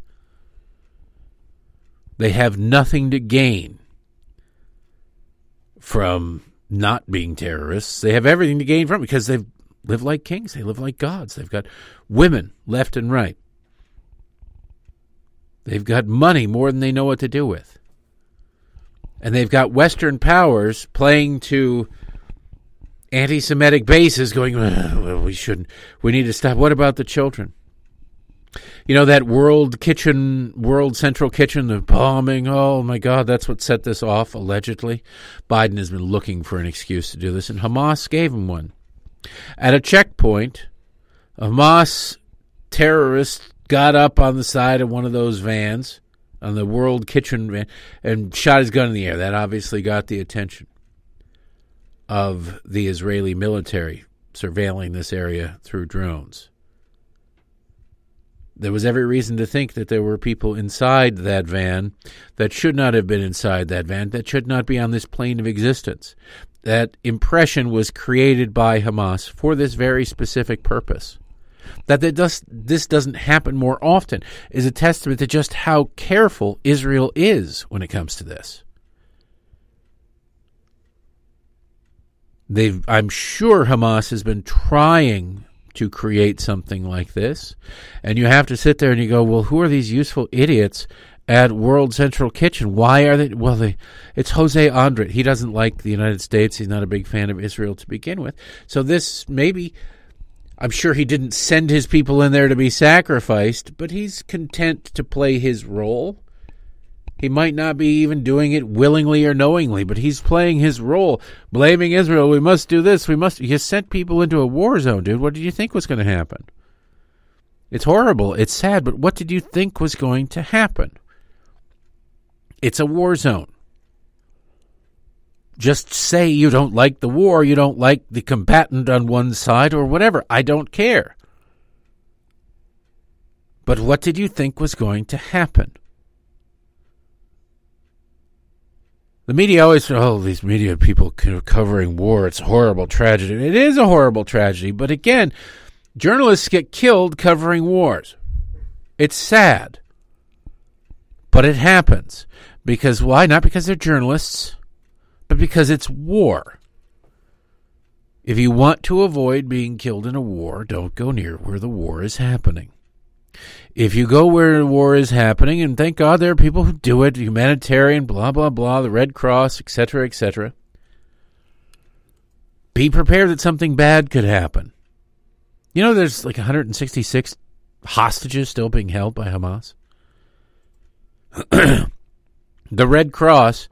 Speaker 1: They have nothing to gain from not being terrorists. They have everything to gain from it because they live like kings. They live like gods. They've got women left and right. They've got money more than they know what to do with. And they've got Western powers playing to anti-Semitic bases going, well, we shouldn't. We need to stop. What about the children? You know, that World Central Kitchen, the bombing, oh my God, that's what set this off, allegedly. Biden has been looking for an excuse to do this, and Hamas gave him one. At a checkpoint, a Hamas terrorist got up on the side of one of those vans, on the World Kitchen van, and shot his gun in the air. That obviously got the attention of the Israeli military surveilling this area through drones. There was every reason to think that there were people inside that van that should not have been inside that van, that should not be on this plane of existence. That impression was created by Hamas for this very specific purpose. That this doesn't happen more often is a testament to just how careful Israel is when it comes to this. I'm sure Hamas has been trying to create something like this, and you have to sit there and you go, well, who are these useful idiots at World Central Kitchen? Why are they? Well, it's Jose Andret. He doesn't like the United States. He's not a big fan of Israel to begin with. So this maybe, I'm sure he didn't send his people in there to be sacrificed, but he's content to play his role. He might not be even doing it willingly or knowingly, but he's playing his role, blaming Israel. We must do this. You sent people into a war zone, dude. What did you think was going to happen? It's horrible. It's sad, but what did you think was going to happen? It's a war zone. Just say you don't like the war, you don't like the combatant on one side or whatever. I don't care. But what did you think was going to happen? The media always say, these media people covering war, it's a horrible tragedy. It is a horrible tragedy, but again, journalists get killed covering wars. It's sad. But it happens. Because why? Not because they're journalists, but because it's war. If you want to avoid being killed in a war, don't go near where the war is happening. If you go where the war is happening, and thank God there are people who do it, humanitarian, blah, blah, blah, the Red Cross, etc., be prepared that something bad could happen. You know, there's like 166 hostages still being held by Hamas. The Red Cross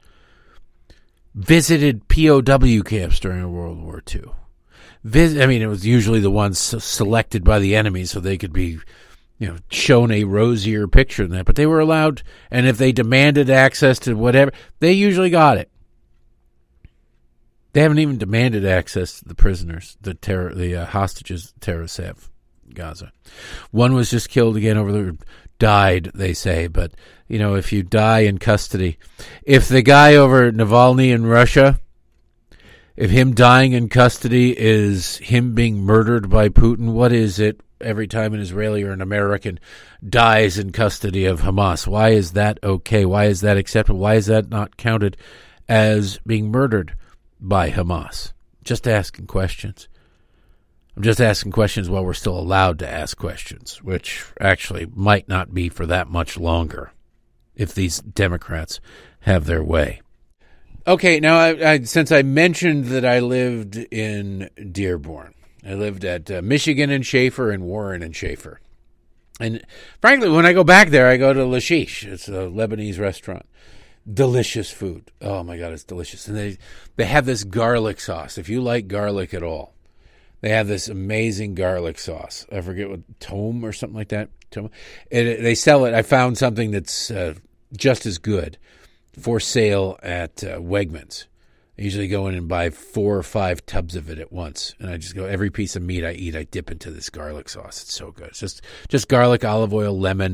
Speaker 1: visited POW camps during World War II. It was usually the ones selected by the enemy so they could be shown a rosier picture than that, but they were allowed, and if they demanded access to whatever, they usually got it. They haven't even demanded access to the prisoners, the hostages terrorists have in Gaza. One was just killed again died, they say, but, if you die in custody, if the guy over Navalny in Russia, if him dying in custody is him being murdered by Putin, what is it every time an Israeli or an American dies in custody of Hamas? Why is that okay? Why is that acceptable? Why is that not counted as being murdered by Hamas? Just asking questions. I'm just asking questions while we're still allowed to ask questions, which actually might not be for that much longer if these Democrats have their way. Okay, now, I since I mentioned that I lived in Dearborn, I lived at Michigan and Schaefer and Warren and Schaefer. And frankly, when I go back there, I go to Lashish. It's a Lebanese restaurant. Delicious food. Oh, my God, it's delicious. And they have this garlic sauce. If you like garlic at all, they have this amazing garlic sauce. I forget what, Tome or something like that. Tome. They sell it. I found something that's just as good for sale at Wegmans. I usually go in and buy 4 or 5 tubs of it at once. And I just go, every piece of meat I eat, I dip into this garlic sauce. It's so good. It's just garlic, olive oil, lemon,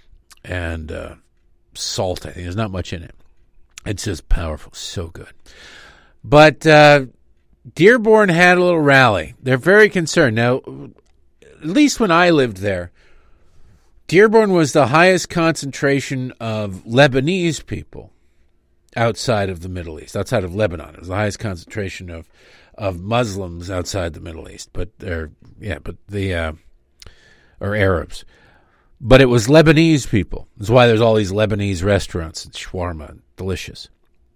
Speaker 1: and salt, I think. There's not much in it. It's just powerful. So good. But Dearborn had a little rally. They're very concerned. Now, at least when I lived there, Dearborn was the highest concentration of Lebanese people outside of the Middle East, outside of Lebanon. It was the highest concentration of Muslims outside the Middle East, or Arabs. But it was Lebanese people. That's why there's all these Lebanese restaurants and shawarma, delicious.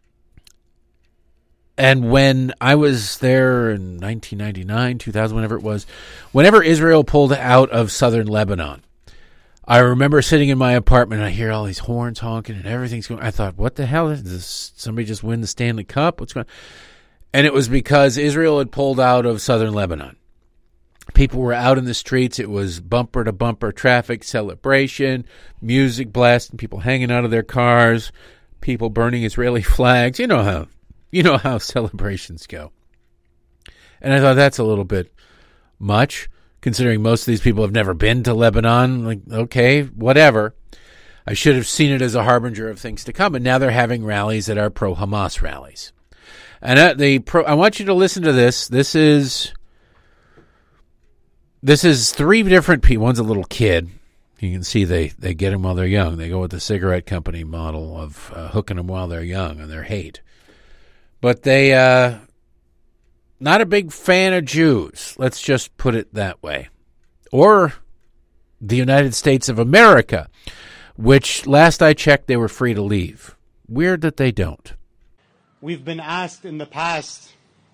Speaker 1: And when I was there in 1999, 2000, whenever it was, whenever Israel pulled out of southern Lebanon, I remember sitting in my apartment and I hear all these horns honking and everything's going. I thought, what the hell? Did somebody just win the Stanley Cup? What's going on? And it was because Israel had pulled out of southern Lebanon. People were out in the streets. It was bumper-to-bumper traffic, celebration, music blasting, people hanging out of their cars, people burning Israeli flags. You know how celebrations go. And I thought that's a little bit much, considering most of these people have never been to Lebanon. Like, okay, whatever. I should have seen it as a harbinger of things to come. And now they're having rallies that are pro-Hamas rallies. And I want you to listen to this. This This is three different people. One's a little kid. You can see they get him while they're young. They go with the cigarette company model of hooking them while they're young and their hate. But they not a big fan of Jews. Let's just put it that way. Or the United States of America, which last I checked they were free to leave. Weird that they don't.
Speaker 4: We've been asked in the past,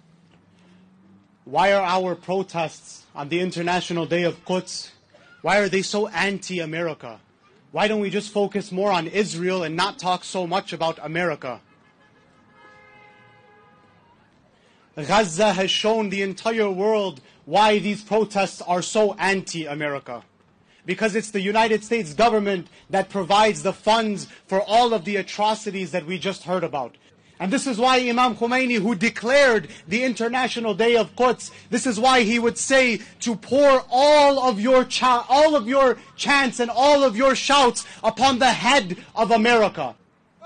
Speaker 4: why are our protests on the International Day of Quds, why are they so anti-America? Why don't we just focus more on Israel and not talk so much about America? Gaza has shown the entire world why these protests are so anti-America. Because it's the United States government that provides the funds for all of the atrocities that we just heard about. And this is why Imam Khomeini, who declared the International Day of Quds, this is why he would say to pour all of your chants and all of your shouts upon the head of America.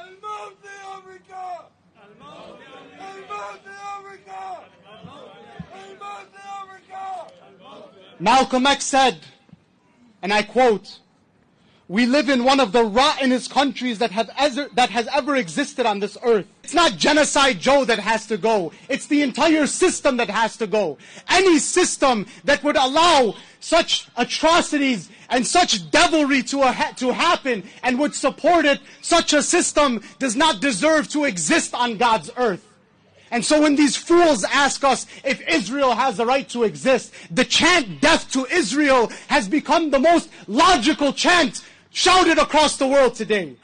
Speaker 4: Malcolm X said, and I quote, "We live in one of the rottenest countries that has ever existed on this earth. It's not Genocide Joe that has to go. It's the entire system that has to go. Any system that would allow such atrocities and such devilry to happen and would support it, such a system does not deserve to exist on God's earth." And so when these fools ask us if Israel has the right to exist, the chant "Death to Israel" has become the most logical chant shouted across the world today.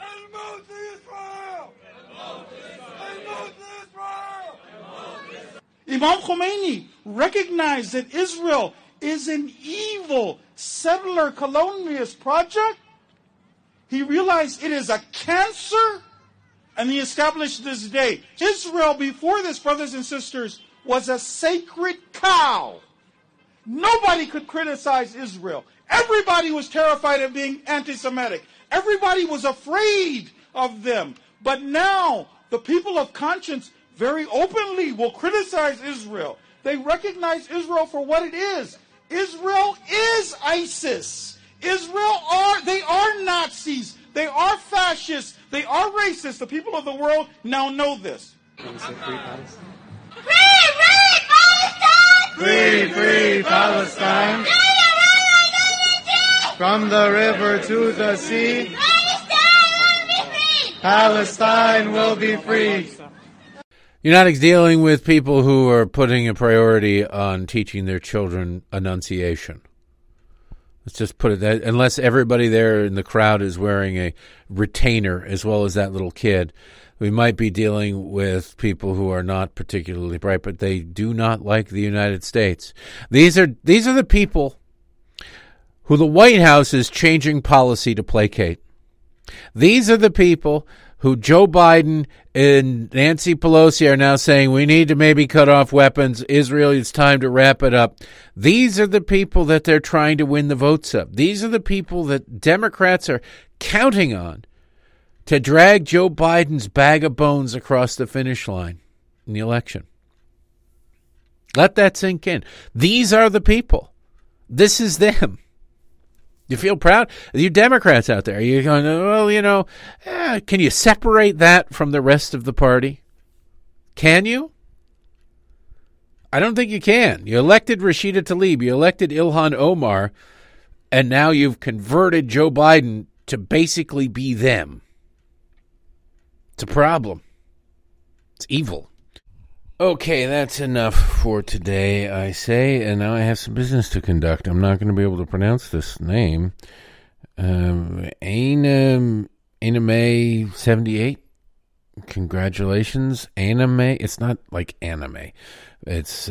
Speaker 5: Imam Khomeini recognized that Israel is an evil settler colonialist project. He realized it is a cancer, and he established this day. Israel, before this, brothers and sisters, was a sacred cow. Nobody could criticize Israel. Everybody was terrified of being anti-Semitic. Everybody was afraid of them. But now, the people of conscience very openly will criticize Israel. They recognize Israel for what it is. Israel is ISIS. They are Nazis. They are fascists. They are racist. The people of the world now know this.
Speaker 6: Free Palestine! Free Palestine! From the river to the sea, Palestine will be free.
Speaker 1: United's dealing with people who are putting a priority on teaching their children Annunciation. Let's just put it that, unless everybody there in the crowd is wearing a retainer as well as that little kid, we might be dealing with people who are not particularly bright, but they do not like the United States. These are the people who the White House is changing policy to placate. These are the people who Joe Biden and Nancy Pelosi are now saying we need to maybe cut off weapons. Israel, it's time to wrap it up. These are the people that they're trying to win the votes up. These are the people that Democrats are counting on to drag Joe Biden's bag of bones across the finish line in the election. Let that sink in. These are the people. This is them. You feel proud? You Democrats out there, you're going, well, can you separate that from the rest of the party? Can you? I don't think you can. You elected Rashida Tlaib, you elected Ilhan Omar, and now you've converted Joe Biden to basically be them. It's a problem. It's evil. Okay, that's enough for today, I say, and now I have some business to conduct. I'm not going to be able to pronounce this name. Anime 78. Congratulations, Anime. It's not like anime. It's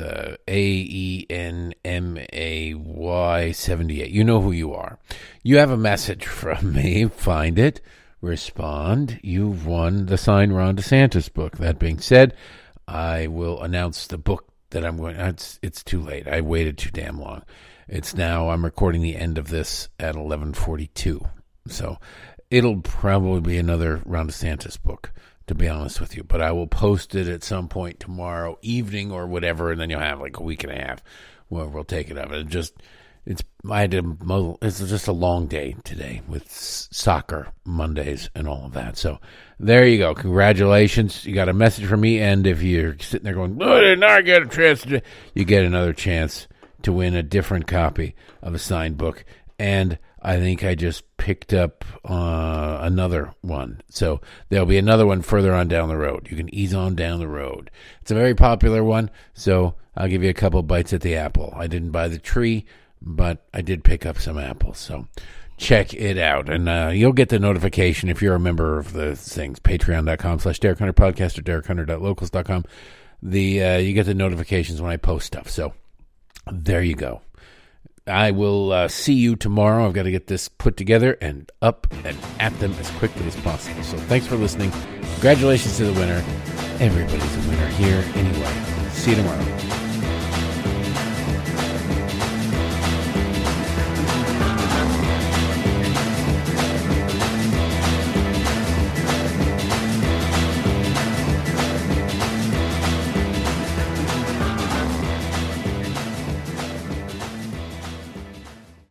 Speaker 1: AENMAY 78. You know who you are. You have a message from me. Find it. Respond. You've won the Sign Ron DeSantis book. That being said, I will announce the book that I'm going. It's too late. I waited too damn long. It's now. I'm recording the end of this at 11:42, so it'll probably be another Ron DeSantis book, to be honest with you. But I will post it at some point tomorrow evening or whatever, and then you'll have like a week and a half where we'll take it up. And just It's just a long day today with soccer Mondays and all of that. So there you go. Congratulations. You got a message from me. And if you're sitting there going, oh, I did not get a chance to, you get another chance to win a different copy of a signed book. And I think I just picked up another one. So there'll be another one further on down the road. You can ease on down the road. It's a very popular one. So I'll give you a couple bites at the apple. I didn't buy the tree, but I did pick up some apples, so check it out. And you'll get the notification if you're a member of the things, patreon.com/Derek Hunter podcast or DerekHunter.locals.com. You get the notifications when I post stuff. So there you go. I will see you tomorrow. I've got to get this put together and up and at them as quickly as possible. So thanks for listening. Congratulations to the winner. Everybody's a winner here anyway. See you tomorrow.